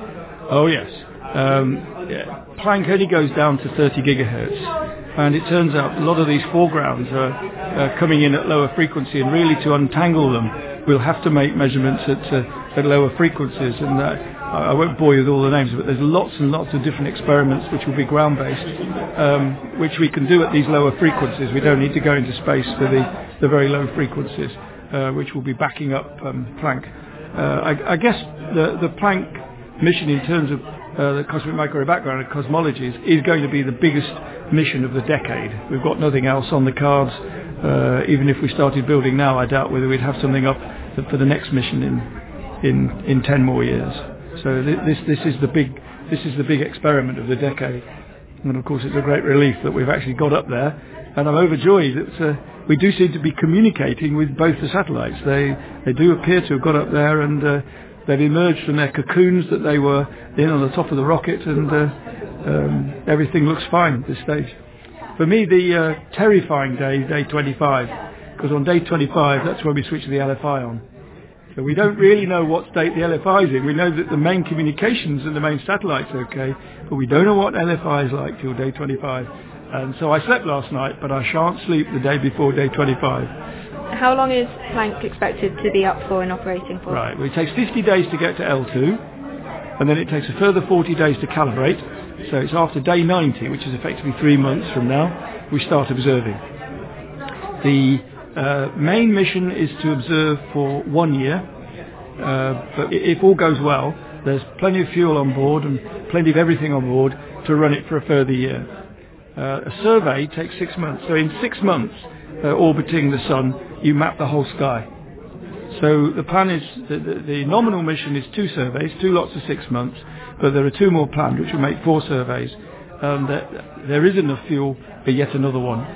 Oh yes. Um, yeah. Planck only goes down to thirty gigahertz, and it turns out a lot of these foregrounds are uh, coming in at lower frequency, and really to untangle them, we'll have to make measurements at, uh, at lower frequencies. And uh, I won't bore you with all the names, but there's lots and lots of different experiments which will be ground-based, um, which we can do at these lower frequencies. We don't need to go into space for the, the very low frequencies, uh, which will be backing up um, Planck. Uh, I, I guess the, the Planck mission in terms of uh, the cosmic microwave background and cosmologies is going to be the biggest mission of the decade. We've got nothing else on the cards. Uh, even if we started building now, I doubt whether we'd have something up for the next mission in in, in ten more years. So this this is the big this is the big experiment of the decade, and of course it's a great relief that we've actually got up there, and I'm overjoyed that uh, we do seem to be communicating with both the satellites. They they do appear to have got up there, and uh, they've emerged from their cocoons that they were in on the top of the rocket, and uh, um, everything looks fine at this stage. For me, the uh, terrifying day is day twenty-five, because on day twenty-five that's when we switch the L F I on. So we don't really know what state the L F I is in. We know that the main communications and the main satellite's okay, but we don't know what L F I is like till day twenty-five. And so I slept last night, but I shan't sleep the day before day twenty-five. How long is Planck expected to be up for and operating for? Right, well, it takes fifty days to get to L two, and then it takes a further forty days to calibrate. So it's after day ninety, which is effectively three months from now, we start observing. The Uh, main mission is to observe for one year, uh, but if all goes well, there's plenty of fuel on board and plenty of everything on board to run it for a further year. Uh, a survey takes six months, so in six months, uh, orbiting the sun, you map the whole sky. So the plan is, the, the, the nominal mission is two surveys, two lots of six months, but there are two more planned, which will make four surveys. Um, there, there is enough fuel for yet another one.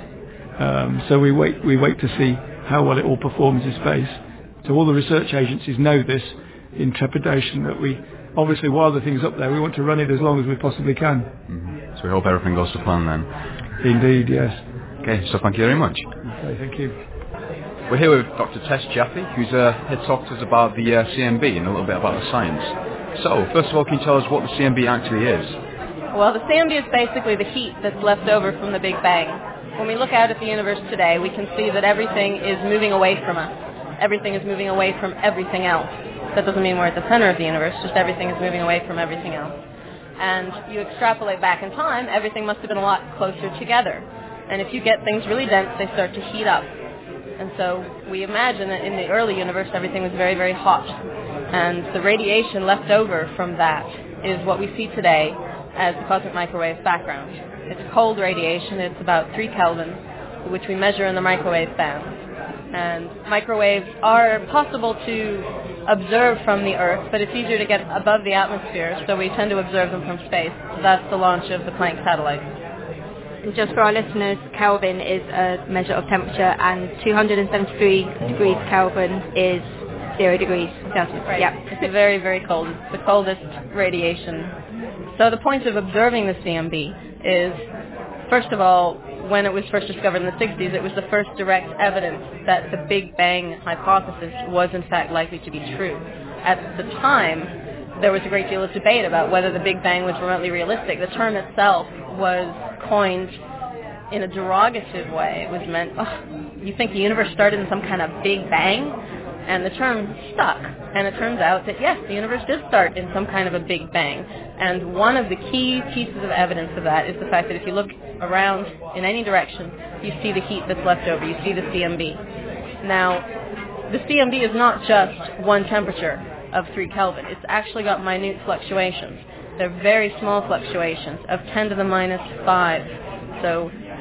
Um, so we wait we wait to see how well it all performs in space. So all the research agencies know this in trepidation, that we, obviously while the thing's up there, we want to run it as long as we possibly can. Mm-hmm. So we hope everything goes to plan then. Indeed, yes. Okay, so thank you very much. Okay, thank you. We're here with Doctor Tess Jaffe, who's uh, here to talk to us about the uh, C M B and a little bit about the science. So, first of all, can you tell us what the C M B actually is? Well, the C M B is basically the heat that's left over from the Big Bang. When we look out at the universe today, we can see that everything is moving away from us. Everything is moving away from everything else. That doesn't mean we're at the center of the universe, just everything is moving away from everything else. And you extrapolate back in time, everything must have been a lot closer together. And if you get things really dense, they start to heat up. And so we imagine that in the early universe, everything was very, very hot. And the radiation left over from that is what we see today as the cosmic microwave background. It's cold radiation. It's about three Kelvin, which we measure in the microwave band. And microwaves are possible to observe from the Earth, but it's easier to get above the atmosphere, so we tend to observe them from space. So that's the launch of the Planck satellite. And just for our listeners, Kelvin is a measure of temperature, and two hundred seventy-three degrees Kelvin is zero degrees Celsius. Right. Yeah. It's very, very cold. It's the coldest radiation. So the point of observing the C M B is, first of all, when it was first discovered in the sixties, it was the first direct evidence that the Big Bang hypothesis was in fact likely to be true. At the time, there was a great deal of debate about whether the Big Bang was remotely realistic. The term itself was coined in a derogative way. It was meant, oh, you think the universe started in some kind of Big Bang? And the term stuck. And it turns out that, yes, the universe did start in some kind of a Big Bang. And one of the key pieces of evidence of that is the fact that if you look around in any direction, you see the heat that's left over. You see the C M B. Now, the C M B is not just one temperature of three Kelvin. It's actually got minute fluctuations. They're very small fluctuations of ten to the minus five. So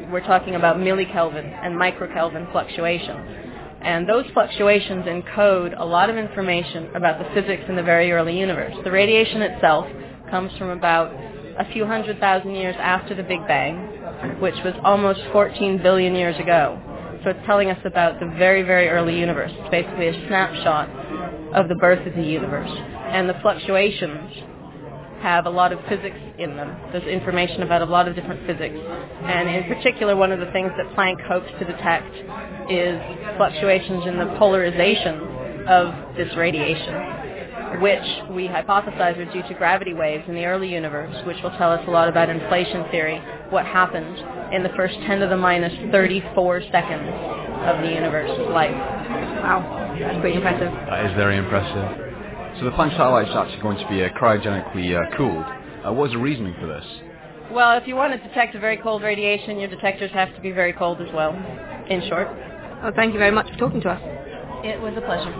we're talking about millikelvin and microkelvin fluctuations. And those fluctuations encode a lot of information about the physics in the very early universe. The radiation itself comes from about a few hundred thousand years after the Big Bang, which was almost fourteen billion years ago. So it's telling us about the very, very early universe. It's basically a snapshot of the birth of the universe. And the fluctuations have a lot of physics in them. There's information about a lot of different physics. And in particular, one of the things that Planck hopes to detect is fluctuations in the polarization of this radiation, which we hypothesize are due to gravity waves in the early universe, which will tell us a lot about inflation theory, what happened in the first ten to the minus thirty-four seconds of the universe's life. Wow, that's pretty impressive. That is very impressive. So the Planck satellite is actually going to be uh, cryogenically uh, cooled. Uh, what is the reasoning for this? Well, if you want to detect a very cold radiation, your detectors have to be very cold as well, in short. Well, thank you very much for talking to us. It was a pleasure.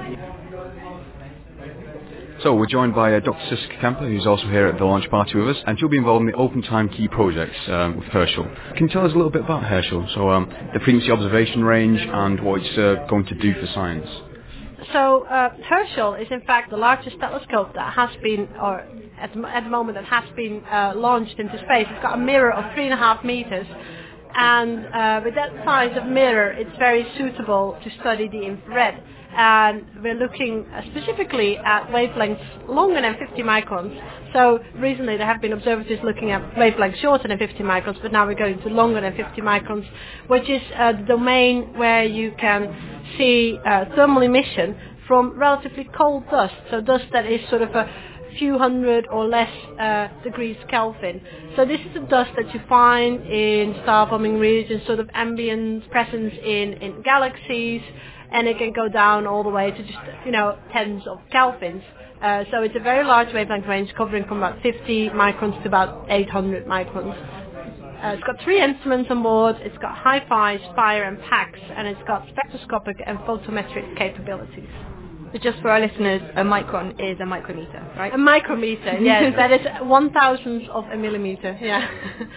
So we're joined by uh, Doctor Siska Kemper, who's also here at the launch party with us, and she'll be involved in the Open Time Key projects um, with Herschel. Can you tell us a little bit about Herschel? So um, the frequency observation range and what it's uh, going to do for science. So uh, Herschel is in fact the largest telescope that has been, or at the, at the moment that has been uh, launched into space. It's got a mirror of three and a half meters, and uh, with that size of mirror, it's very suitable to study the infrared. And we're looking uh, specifically at wavelengths longer than fifty microns. So recently there have been observatories looking at wavelengths shorter than fifty microns, but now we're going to longer than fifty microns, which is uh, the domain where you can see uh, thermal emission from relatively cold dust. So dust that is sort of a few hundred or less uh, degrees Kelvin. So this is the dust that you find in star-forming regions, sort of ambient presence in, in galaxies, and it can go down all the way to just, you know, tens of kelvins. Uh, so it's a very large wavelength range covering from about fifty microns to about eight hundred microns. Uh, it's got three instruments on board. It's got Hi-Fi, Spire and PAX, and it's got spectroscopic and photometric capabilities. So just for our listeners, a micron is a micrometer, right? A micrometer, yes. That is one thousandth of a millimeter, yeah.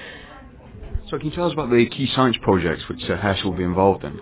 So can you tell us about the key science projects which uh, Herschel will be involved in?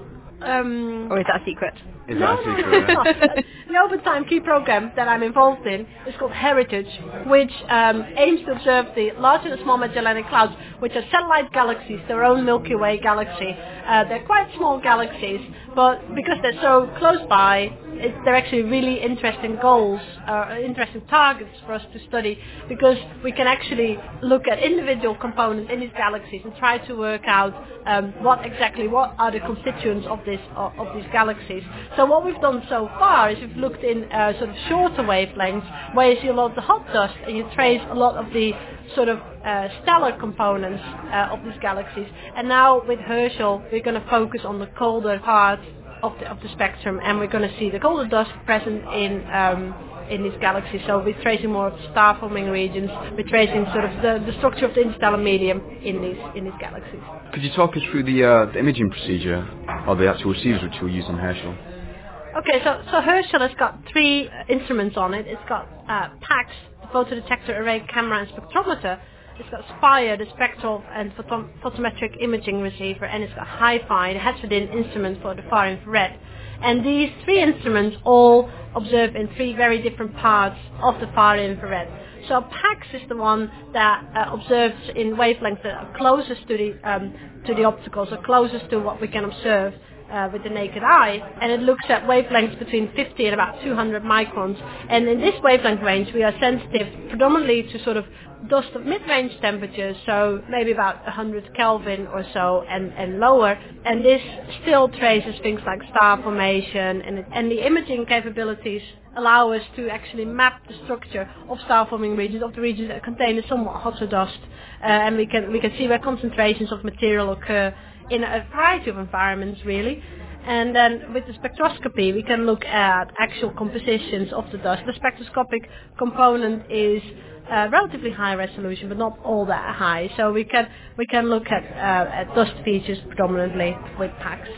Um, or is that a secret? Is no, that a no, secret? it's not. The Open Time Key program that I'm involved in is called Heritage, which um, aims to observe the Large and Small Magellanic Clouds, which are satellite galaxies, their own Milky Way galaxy. Uh, they're quite small galaxies, but because they're so close by, it, they're actually really interesting goals, uh, interesting targets for us to study, because we can actually look at individual components in these galaxies and try to work out um, what exactly what are the constituents of this of, of these galaxies. So what we've done so far is we've looked in uh, sort of shorter wavelengths where you see a lot of the hot dust and you trace a lot of the sort of uh, stellar components uh, of these galaxies. And now with Herschel we're going to focus on the colder part of the, of the spectrum, and we're going to see the colder dust present in um, in these galaxies. So we're tracing more of the star-forming regions. We're tracing sort of the, the structure of the interstellar medium in these in these galaxies. Could you talk us through the, uh, the imaging procedure or the actual receivers which you'll use on Herschel? Okay, so, so Herschel has got three instruments on it. It's got uh, PAX, the photodetector array camera and spectrometer. It's got Spire, the spectral and photom- photometric imaging receiver, and it's got Hi-Fi, the heterodyne instrument for the far infrared. And these three instruments all observe in three very different parts of the far infrared. So PAX is the one that uh, observes in wavelengths that are closest to the um, to the optical, so closest to what we can observe uh, with the naked eye, and it looks at wavelengths between fifty and about two hundred microns. And in this wavelength range, we are sensitive predominantly to sort of dust of mid-range temperatures, so maybe about one hundred Kelvin or so and, and lower, and this still traces things like star formation, and, and the imaging capabilities allow us to actually map the structure of star-forming regions, of the regions that contain a somewhat hotter dust, uh, and we can we can see where concentrations of material occur in a variety of environments, really. And then with the spectroscopy, we can look at actual compositions of the dust. The spectroscopic component is uh, relatively high resolution, but not all that high. So we can we can look at uh, at dust features predominantly with PAX.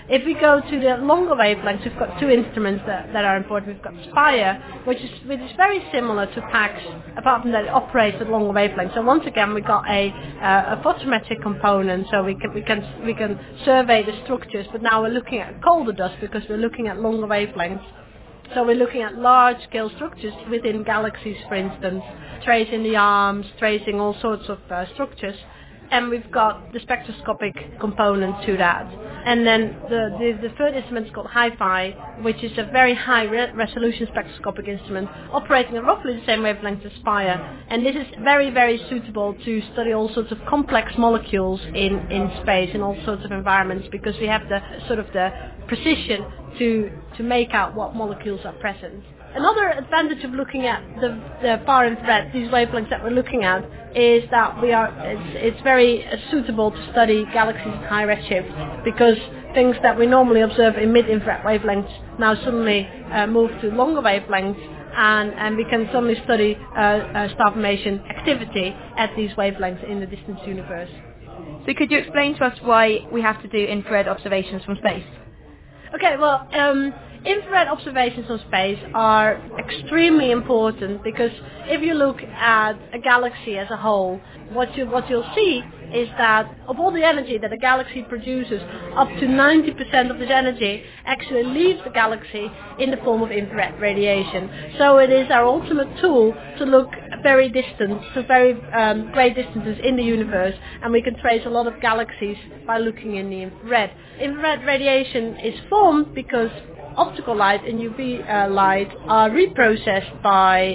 If we go to the longer wavelengths, we've got two instruments that, that are important. We've got SPIRE, which is which is very similar to PAX, apart from that it operates at longer wavelengths. So once again, we got a uh, a photometric component, so we can we can we can survey the structures. But now we're looking at colder dust because we're looking at longer wavelengths. So we're looking at large-scale structures within galaxies, for instance, tracing the arms, tracing all sorts of uh, structures. And we've got the spectroscopic component to that. And then the, the, the third instrument is called HiFi, which is a very high re- resolution spectroscopic instrument operating at roughly the same wavelength as SPIRE. And this is very, very suitable to study all sorts of complex molecules in, in space, in all sorts of environments, because we have the sort of the precision to, to make out what molecules are present. Another advantage of looking at the, the far infrared, these wavelengths that we're looking at, is that we are it's, it's very uh, suitable to study galaxies in high redshift, because things that we normally observe in mid-infrared wavelengths now suddenly uh, move to longer wavelengths, and, and we can suddenly study uh, uh, star formation activity at these wavelengths in the distant universe. So could you explain to us why we have to do infrared observations from space? Okay, well, um, infrared observations of space are extremely important, because if you look at a galaxy as a whole, what you what you'll see is that of all the energy that a galaxy produces, up to ninety percent of this energy actually leaves the galaxy in the form of infrared radiation. So it is our ultimate tool to look very distant, to very um, great distances in the universe, and we can trace a lot of galaxies by looking in the infrared. Infrared radiation is formed because optical light and U V uh, light are reprocessed by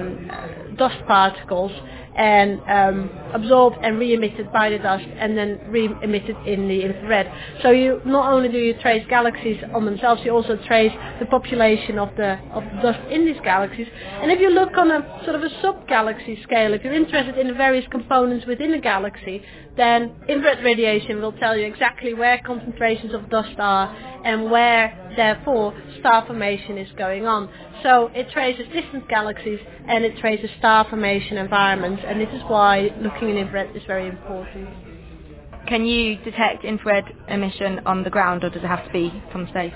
um, dust particles and um, absorbed and re-emitted by the dust, and then re-emitted in the infrared. So you not only do you trace galaxies on themselves, you also trace the population of the of the dust in these galaxies. And if you look on a sort of a sub-galaxy scale, if you're interested in the various components within a galaxy, then infrared radiation will tell you exactly where concentrations of dust are and where, therefore, star formation is going on. So it traces distant galaxies and it traces star formation environments, and this is why looking in infrared is very important. Can you detect infrared emission on the ground, or does it have to be from space?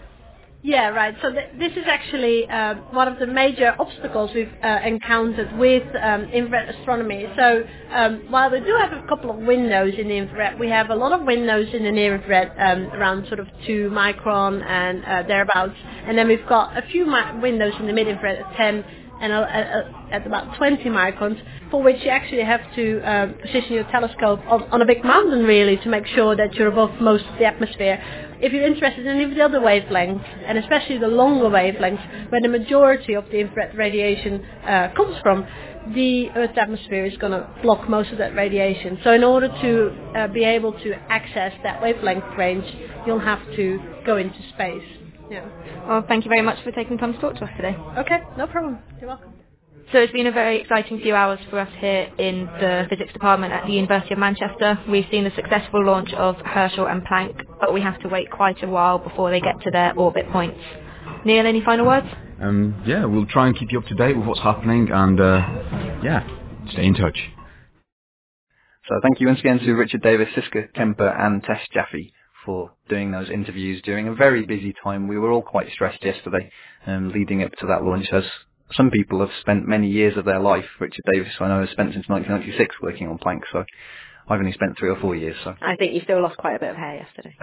Yeah, right. So th- this is actually uh, one of the major obstacles we've uh, encountered with um, infrared astronomy. So um, while we do have a couple of windows in the infrared, we have a lot of windows in the near infrared, um, around sort of two micron and uh, thereabouts. And then we've got a few mi- windows in the mid-infrared at ten and uh, uh, at about twenty microns, for which you actually have to uh, position your telescope on, on a big mountain, really, to make sure that you're above most of the atmosphere. If you're interested in any of the other wavelengths, and especially the longer wavelengths, where the majority of the infrared radiation uh, comes from, the Earth's atmosphere is going to block most of that radiation. So in order to uh, be able to access that wavelength range, you'll have to go into space. Yeah. Well, thank you very much for taking the time to talk to us today. Okay, no problem. You're welcome. So it's been a very exciting few hours for us here in the physics department at the University of Manchester. We've seen the successful launch of Herschel and Planck, but we have to wait quite a while before they get to their orbit points. Neil, any final words? Um, yeah, we'll try and keep you up to date with what's happening, and uh, yeah, stay in touch. So thank you once again to Richard Davis, Siska Kemper and Tess Jaffe for doing those interviews during a very busy time. We were all quite stressed yesterday, um, leading up to that launch, as some people have spent many years of their life. Richard Davis, I know, has spent since nineteen ninety-six working on Planck, so I've only spent three or four years. So I think you still lost quite a bit of hair yesterday.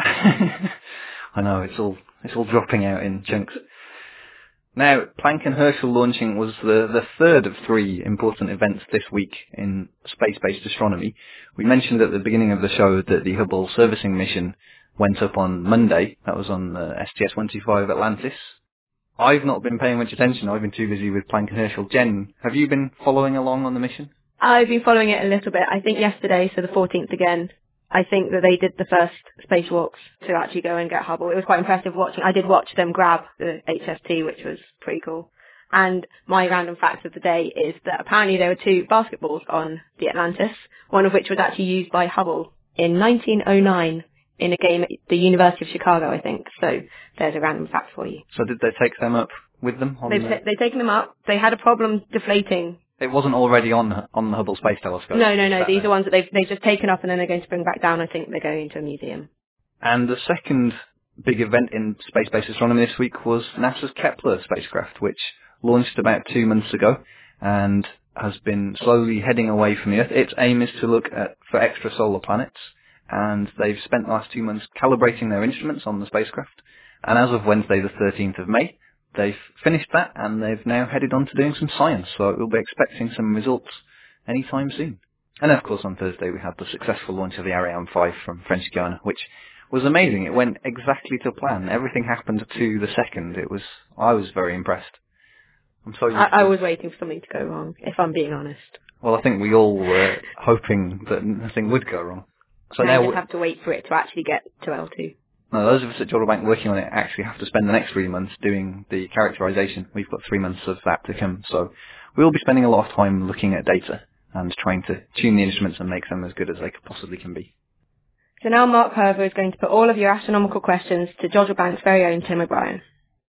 I know, it's all it's all dropping out in chunks. Now, Planck and Herschel launching was the, the third of three important events this week in space-based astronomy. We mentioned at the beginning of the show that the Hubble servicing mission went up on Monday. That was on uh, S T S one twenty-five Atlantis. I've not been paying much attention. I've been too busy with Planck and Herschel. Jen, have you been following along on the mission? I've been following it a little bit. I think yesterday, so the fourteenth again, I think that they did the first spacewalks to actually go and get Hubble. It was quite impressive watching. I did watch them grab the H S T, which was pretty cool. And my random fact of the day is that apparently there were two basketballs on the Atlantis, one of which was actually used by Hubble in nineteen oh nine in a game at the University of Chicago, I think. So there's a random fact for you. So did they take them up with them? On They've, the... they've taken them up. They had a problem deflating. It wasn't already on on the Hubble Space Telescope? No, no, no. These there? are ones that they've, they've just taken up and then they're going to bring back down. I think they're going into a museum. And the second big event in space-based astronomy this week was NASA's Kepler spacecraft, which launched about two months ago and has been slowly heading away from the Earth. Its aim is to look at for extrasolar planets, and they've spent the last two months calibrating their instruments on the spacecraft. And as of Wednesday, the thirteenth of May, they've finished that, and they've now headed on to doing some science. So we'll be expecting some results anytime soon. And of course, on Thursday we had the successful launch of the Ariane five from French Guiana, which was amazing. It went exactly to plan. Everything happened to the second. It was. I was very impressed. I'm so. I, I was waiting for something to go wrong, if I'm being honest. Well, I think we all were hoping that nothing would go wrong. So now now we have to wait for it to actually get to L two. No, those of us at Jodrell Bank working on it actually have to spend the next three months doing the characterization. We've got three months of that to come, so we'll be spending a lot of time looking at data and trying to tune the instruments and make them as good as they possibly can be. So now Mark Herver is going to put all of your astronomical questions to Jodrell Bank's very own Tim O'Brien.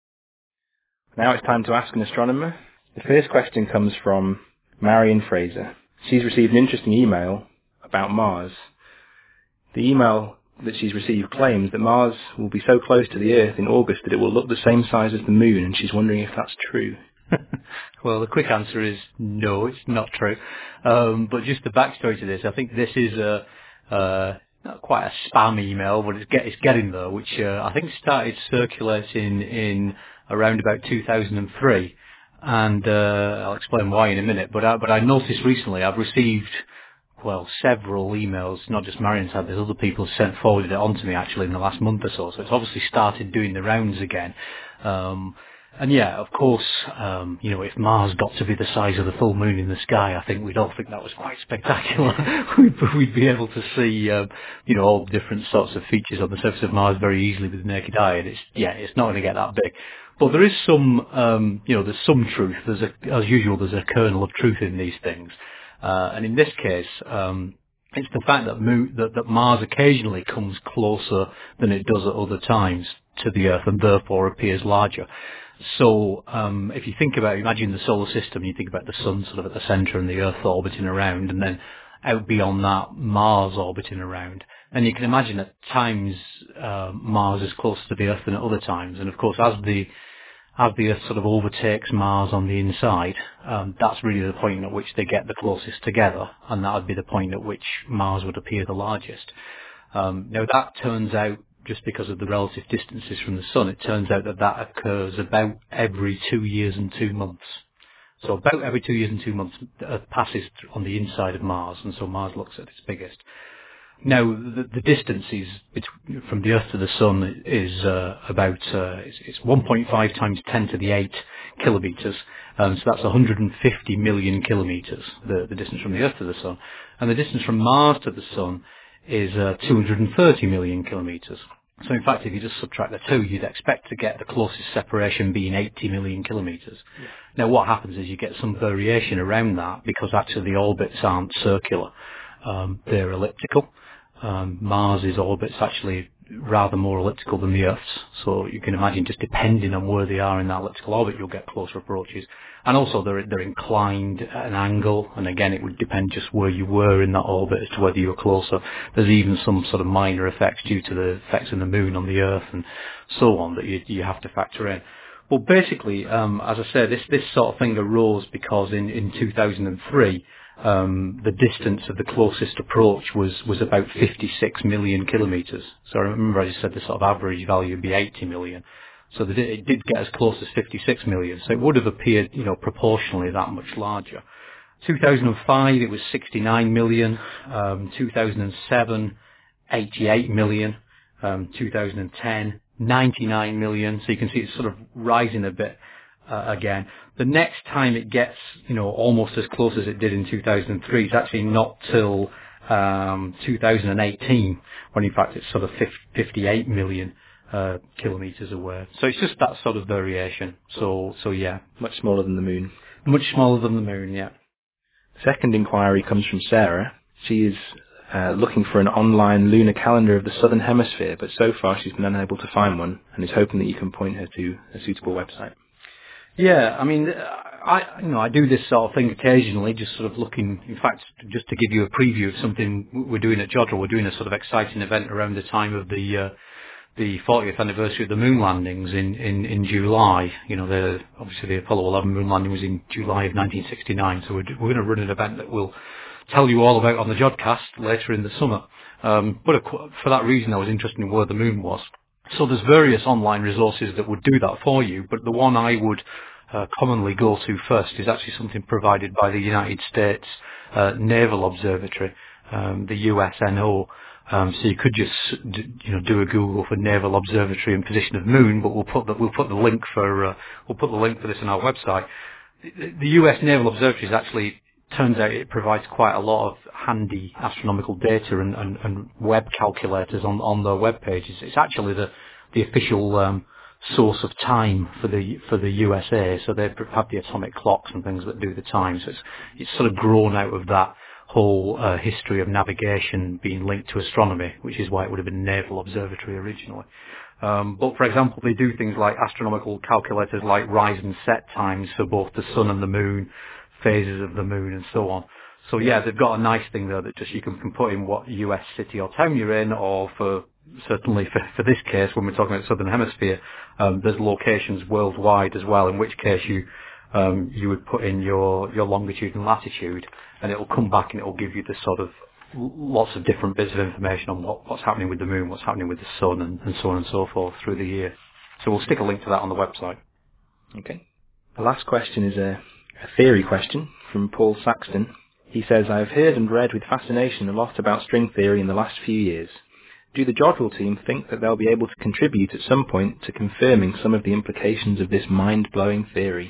Now it's time to ask an astronomer. The first question comes from Marion Fraser. She's received an interesting email about Mars. The email that she's received claims that Mars will be so close to the Earth in August that it will look the same size as the Moon, and she's wondering if that's true. Well, the quick answer is no, it's not true. Um, but just the backstory to this, I think this is a, uh, not quite a spam email, but it's, get, it's getting there, which uh, I think started circulating in around about two thousand three. And uh, I'll explain why in a minute. But I, but I noticed recently I've received, well, several emails, not just Marion's had, there's other people sent forwarded it on to me actually in the last month or so. So it's obviously started doing the rounds again. Um, and yeah, of course, um, you know, if Mars got to be the size of the full moon in the sky, I think we'd all think that was quite spectacular. we'd, we'd be able to see, um, you know, all different sorts of features on the surface of Mars very easily with the naked eye. And it's, yeah, it's not going to get that big. But there is some, um, you know, there's some truth. There's a, as usual, there's a kernel of truth in these things. Uh, and in this case, um, it's the fact that, Mo- that, that Mars occasionally comes closer than it does at other times to the Earth and therefore appears larger. So um, if you think about, imagine the solar system, you think about the sun sort of at the centre and the Earth orbiting around, and then out beyond that, Mars orbiting around. And you can imagine at times uh, Mars is closer to the Earth than at other times. And of course, as the as the Earth sort of overtakes Mars on the inside, um, that's really the point at which they get the closest together, and that would be the point at which Mars would appear the largest. Um, now that turns out, just because of the relative distances from the Sun, it turns out that that occurs about every two years and two months. So about every two years and two months, the Earth passes on the inside of Mars, and so Mars looks at its biggest. Now, the, the distance is between, from the Earth to the Sun is uh, about uh, it's, it's one point five times ten to the eight kilometres, um, so that's one hundred fifty million kilometres, the, the distance from the Earth to the Sun. And the distance from Mars to the Sun is uh, two hundred thirty million kilometres. So in fact, if you just subtract the two, you'd expect to get the closest separation being eighty million kilometres. Yeah. Now, what happens is you get some variation around that because actually the orbits aren't circular. Um, they're elliptical. Um, Mars's orbit's actually rather more elliptical than the Earth's, so you can imagine just depending on where they are in that elliptical orbit, you'll get closer approaches. And also they're, they're inclined at an angle, and again it would depend just where you were in that orbit as to whether you were closer. There's even some sort of minor effects due to the effects of the Moon on the Earth and so on that you, you have to factor in. Well, basically, um, as I said, this, this sort of thing arose because in, in two thousand three, Um, the distance of the closest approach was, was about fifty-six million kilometres. So I remember I just said the sort of average value would be eighty million. So that it did get as close as fifty-six million. So it would have appeared, you know, proportionally that much larger. two thousand five, it was sixty-nine million. Um, two thousand seven, eighty-eight million. Um, two thousand ten, ninety-nine million. So you can see it's sort of rising a bit. Uh, again, the next time it gets, you know, almost as close as it did in two thousand three is actually not till um, two thousand eighteen, when in fact it's sort of fifty-eight million uh, kilometres away. So it's just that sort of variation. So, so yeah, much smaller than the Moon. Much smaller than the Moon, yeah. Second inquiry comes from Sarah. She is uh, looking for an online lunar calendar of the Southern Hemisphere, but so far she's been unable to find one, and is hoping that you can point her to a suitable website. Yeah, I mean, I you know I do this sort of thing occasionally, just sort of looking. In fact, just to give you a preview of something we're doing at Jodrell, we're doing a sort of exciting event around the time of the uh, the fortieth anniversary of the moon landings in, in, in July. You know, the, obviously the Apollo eleven moon landing was in July of nineteen sixty-nine, so we're, we're going to run an event that we'll tell you all about on the Jodcast later in the summer. Um, but for that reason, I was interested in where the moon was. So there's various online resources that would do that for you, but the one I would uh, commonly go to first is actually something provided by the United States uh, Naval Observatory, um, the U S N O. Um, so you could just, you know, do a Google for Naval Observatory and position of moon, but we'll put the, we'll put the link for uh, we'll put the link for this on our website. The, the U S Naval Observatory is actually, turns out, it provides quite a lot of handy astronomical data and, and, and web calculators on on their web pages. It's actually the the official um, source of time for the for the U S A. So they have the atomic clocks and things that do the time. So it's it's sort of grown out of that whole uh, history of navigation being linked to astronomy, which is why it would have been Naval Observatory originally. Um, but for example, they do things like astronomical calculators like rise and set times for both the sun and the moon, phases of the moon and so on. So yeah, they've got a nice thing there that just you can, can put in what U S city or town you're in, or for certainly for, for this case when we're talking about Southern Hemisphere, um, there's locations worldwide as well, in which case you um, you would put in your, your longitude and latitude, and it will come back and it will give you the sort of lots of different bits of information on what, what's happening with the moon, what's happening with the sun, and, and so on and so forth through the year. So we'll stick a link to that on the website. Okay. The last question is a, a theory question from Paul Saxton. He says, I have heard and read with fascination a lot about string theory in the last few years. Do the Jodrell team think that they'll be able to contribute at some point to confirming some of the implications of this mind-blowing theory?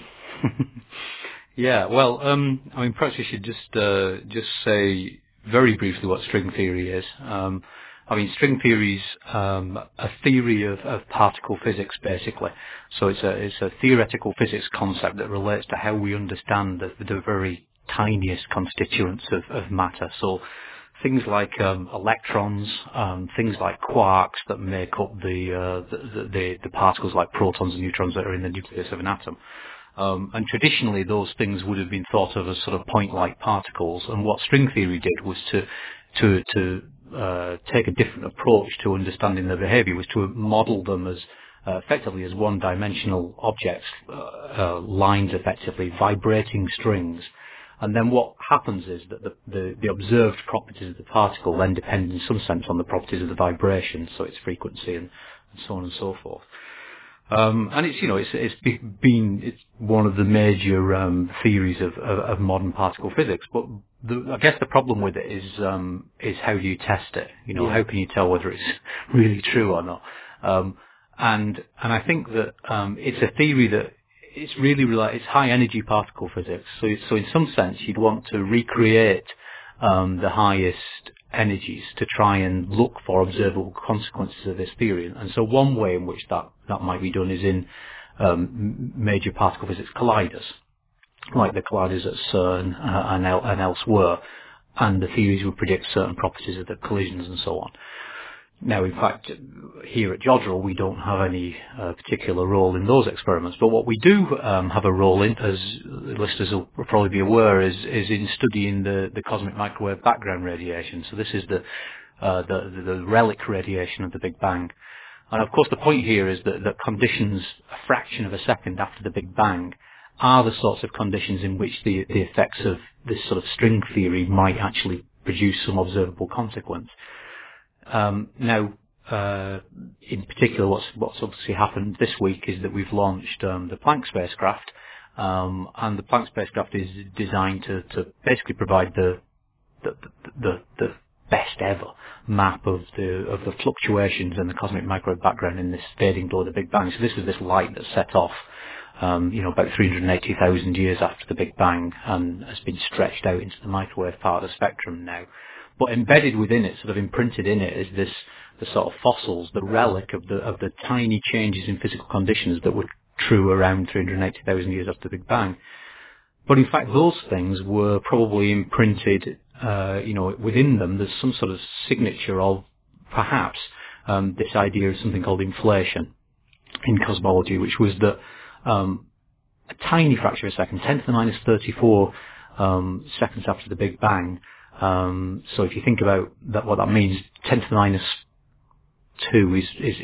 Yeah, well, um, I mean, perhaps we should just uh, just say very briefly what string theory is. Um, I mean, string theory is um, a theory of, of particle physics, basically. So it's a it's a theoretical physics concept that relates to how we understand the, the very tiniest constituents of, of matter. So things like um, electrons, um, things like quarks that make up the, uh, the, the the particles like protons and neutrons that are in the nucleus of an atom. Um, and traditionally, those things would have been thought of as sort of point-like particles. And what string theory did was to to to uh, take a different approach to understanding their behaviour, was to model them as uh, effectively as one-dimensional objects, uh, uh, lines, effectively vibrating strings. And then what happens is that the, the, the observed properties of the particle then depend in some sense on the properties of the vibration, so its frequency and, and so on and so forth. Um, and it's, you know, it's, it's been, it's one of the major um, theories of, of, of modern particle physics. But the, I guess the problem with it is, um, is how do you test it? You know, yeah. How can you tell whether it's really true or not? Um, and and I think that um, it's a theory that it's really, really, it's high energy particle physics. So, so in some sense, you'd want to recreate um, the highest energies to try and look for observable consequences of this theory. And so one way in which that, that might be done is in um, major particle physics colliders, like the colliders at CERN uh, and, el- and elsewhere, and the theories would predict certain properties of the collisions and so on. Now, in fact, here at Jodrell, we don't have any uh, particular role in those experiments, but what we do um, have a role in, as listeners will probably be aware, is, is in studying the, the cosmic microwave background radiation. So this is the, uh, the the relic radiation of the Big Bang. And of course, the point here is that, that conditions a fraction of a second after the Big Bang are the sorts of conditions in which the, the effects of this sort of string theory might actually produce some observable consequence. Um, now, uh, in particular, what's, what's obviously happened this week is that we've launched um, the Planck spacecraft, um, and the Planck spacecraft is designed to, to basically provide the the, the the best ever map of the of the fluctuations in the cosmic microwave background in this fading glow of the Big Bang. So this is this light that's set off, um, you know, about three hundred eighty thousand years after the Big Bang, and has been stretched out into the microwave part of the spectrum now. But embedded within it, sort of imprinted in it, is this the sort of fossils, the relic of the of the tiny changes in physical conditions that were true around three hundred eighty thousand years after the Big Bang. But in fact, those things were probably imprinted, uh, you know, within them. There's some sort of signature of perhaps um, this idea of something called inflation in cosmology, which was that um, a tiny fraction of a second, ten to the minus thirty-four um, seconds after the Big Bang. Um, so if you think about that, what that means, ten to the minus two is, is, is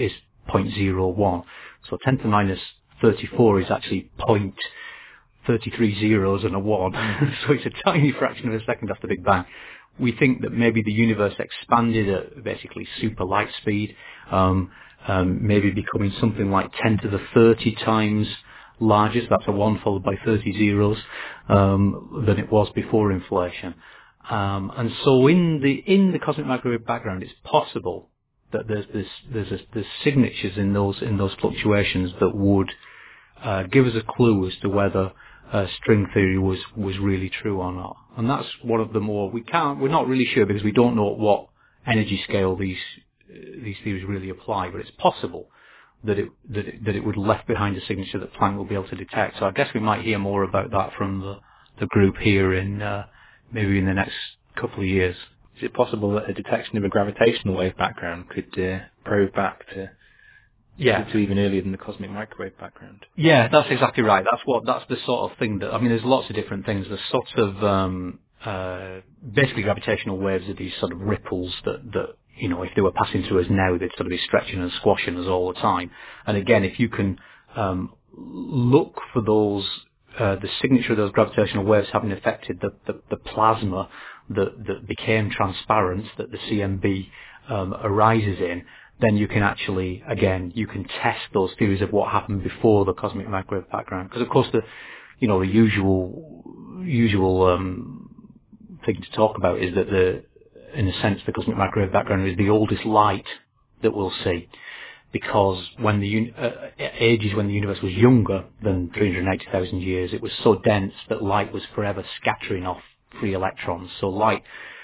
zero point zero one. So ten to the minus thirty-four is actually zero point three three zeros and a one. So it's a tiny fraction of a second after the Big Bang. We think that maybe the universe expanded at basically super light speed, um, um, maybe becoming something like ten to the thirty times larger. So that's a one followed by thirty zeros um, than it was before inflation. Um, and so in the in the cosmic microwave background, it's possible that there's this there's a, there's signatures in those in those fluctuations that would uh, give us a clue as to whether uh, string theory was was really true or not. And that's one of the more we can't we're not really sure because we don't know at what energy scale these uh, these theories really apply. But it's possible that it that it, that it would left behind a signature that Planck will be able to detect. So I guess we might hear more about that from the the group here in. Uh, maybe in the next couple of years. Is it possible that a detection of a gravitational wave background could uh, probe back to, yeah. to, to even earlier than the cosmic microwave background? Yeah, that's exactly right. That's what that's the sort of thing that, I mean, there's lots of different things. There's sort of, um, uh, basically gravitational waves are these sort of ripples that, that, you know, if they were passing through us now, they'd sort of be stretching and squashing us all the time. And again, if you can um, look for those Uh, the signature of those gravitational waves having affected the, the, the plasma that, that became transparent, that the C M B um, arises in, then you can actually, again, you can test those theories of what happened before the cosmic microwave background. Because of course, the you know the usual usual um, thing to talk about is that the, in a sense, the cosmic microwave background is the oldest light that we'll see. Because when the un- uh, ages when the universe was younger than three hundred eighty thousand years, it was so dense that light was forever scattering off free electrons. So light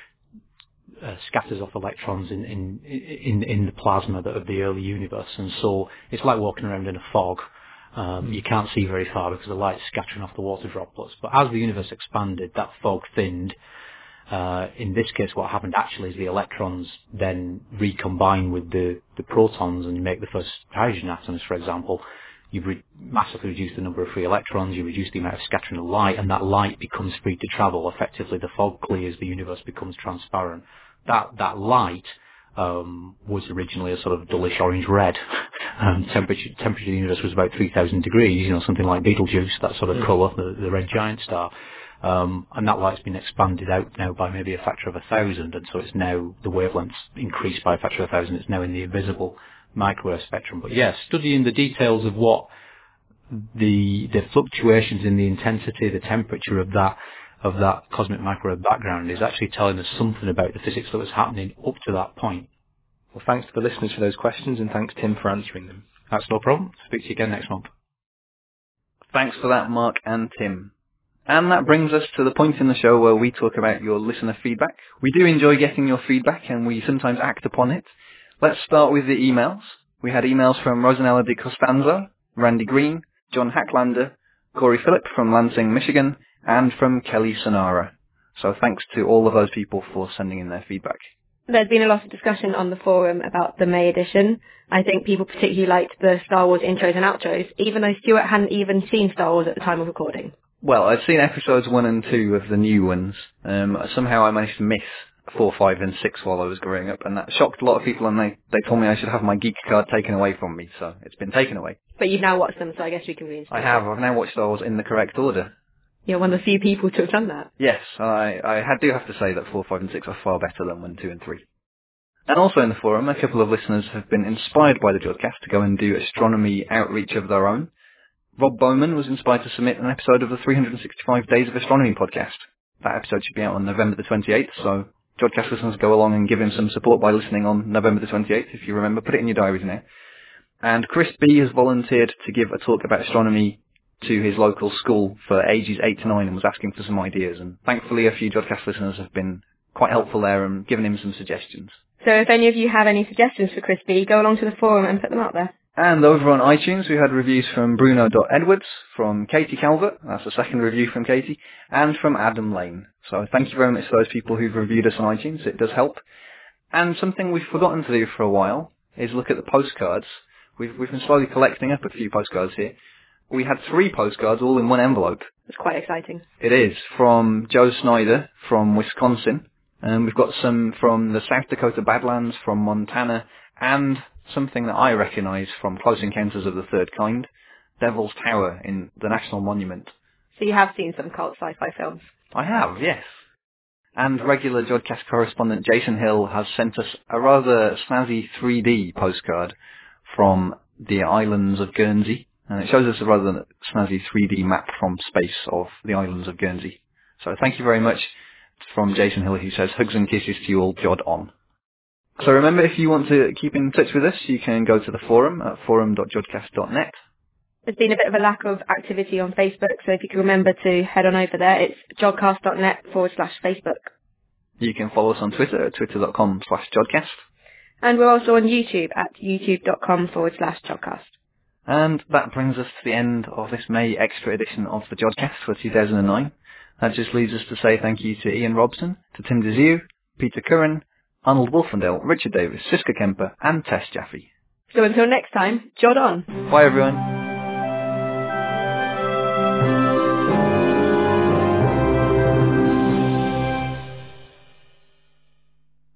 uh, scatters off electrons in, in in in the plasma of the early universe, and so it's like walking around in a fog. Um, you can't see very far because the light's scattering off the water droplets. But as the universe expanded, that fog thinned. Uh, in this case, what happened actually is the electrons then recombine with the, the protons and make the first hydrogen atoms, for example. You've re- massively reduced the number of free electrons, you reduce the amount of scattering of light, and that light becomes free to travel. Effectively, the fog clears, the universe becomes transparent. That that light um, was originally a sort of dullish orange red. um, temperature temperature of the universe was about three thousand degrees, you know, something like Betelgeuse, that sort of mm. colour, the, the red giant star. Um, and that light's been expanded out now by maybe a factor of a thousand, and so it's now, the wavelength's increased by a factor of a thousand, it's now in the invisible microwave spectrum. But yes, yeah, studying the details of what the the fluctuations in the intensity, the temperature of that of that cosmic microwave background is actually telling us something about the physics that was happening up to that point. Well, thanks to the listeners for those questions, and thanks, Tim, for answering them. That's no problem. Speak to you again next month. Thanks for that, Mark and Tim. And that brings us to the point in the show where we talk about your listener feedback. We do enjoy getting your feedback, and we sometimes act upon it. Let's start with the emails. We had emails from Rosanella de Costanzo, Randy Green, John Hacklander, Corey Phillip from Lansing, Michigan, and from Kelly Sonara. So thanks to all of those people for sending in their feedback. There's been a lot of discussion on the forum about the May edition. I think people particularly liked the Star Wars intros and outros, even though Stuart hadn't even seen Star Wars at the time of recording. Well, I'd seen episodes one and two of the new ones. Um, somehow I managed to miss four, five, and six while I was growing up, and that shocked a lot of people, and they, they told me I should have my geek card taken away from me, so it's been taken away. But you've now watched them, so I guess we can reinstate I have. I've now watched Star Wars in the correct order. You're one of the few people to have done that. Yes, I, I had, do have to say that four, five, and six are far better than one, two, and three. And also in the forum, a couple of listeners have been inspired by the Jodcast to go and do astronomy outreach of their own. Rob Bowman was inspired to submit an episode of the three hundred sixty-five Days of Astronomy podcast. That episode should be out on November the twenty-eighth, so Jodcast listeners go along and give him some support by listening on November the twenty-eighth, if you remember. Put it in your diaries now. And Chris B has volunteered to give a talk about astronomy to his local school for ages eight to nine and was asking for some ideas. And thankfully a few Jodcast listeners have been quite helpful there and given him some suggestions. So if any of you have any suggestions for Chris B, go along to the forum and put them out there. And over on iTunes, we had reviews from Bruno.Edwards, from Katie Calvert, that's the second review from Katie, and from Adam Lane. So thank you very much to those people who've reviewed us on iTunes, it does help. And something we've forgotten to do for a while is look at the postcards. We've, we've been slowly collecting up a few postcards here. We had three postcards all in one envelope. It's quite exciting. It is, from Joe Snyder from Wisconsin. And we've got some from the South Dakota Badlands, from Montana, and something that I recognise from Close Encounters of the Third Kind, Devil's Tower in the National Monument. So you have seen some cult sci-fi films? I have, yes. And regular Jodcast correspondent Jason Hill has sent us a rather snazzy three D postcard from the islands of Guernsey. And it shows us a rather snazzy three D map from space of the islands of Guernsey. So thank you very much from Jason Hill, who says, hugs and kisses to you all, Jod on. So remember, if you want to keep in touch with us, you can go to the forum at forum dot jodcast dot net. There's been a bit of a lack of activity on Facebook, so if you can remember to head on over there, it's jodcast.net forward slash Facebook. You can follow us on Twitter at twitter.com slash jodcast. And we're also on YouTube at youtube.com forward slash jodcast. And that brings us to the end of this May extra edition of the Jodcast for two thousand nine. That just leaves us to say thank you to Ian Robson, to Tim Desue, Peter Curran, Arnold Wolfendale, Richard Davis, Siska Kemper, and Tess Jaffe. So until next time, Jod on. Bye everyone.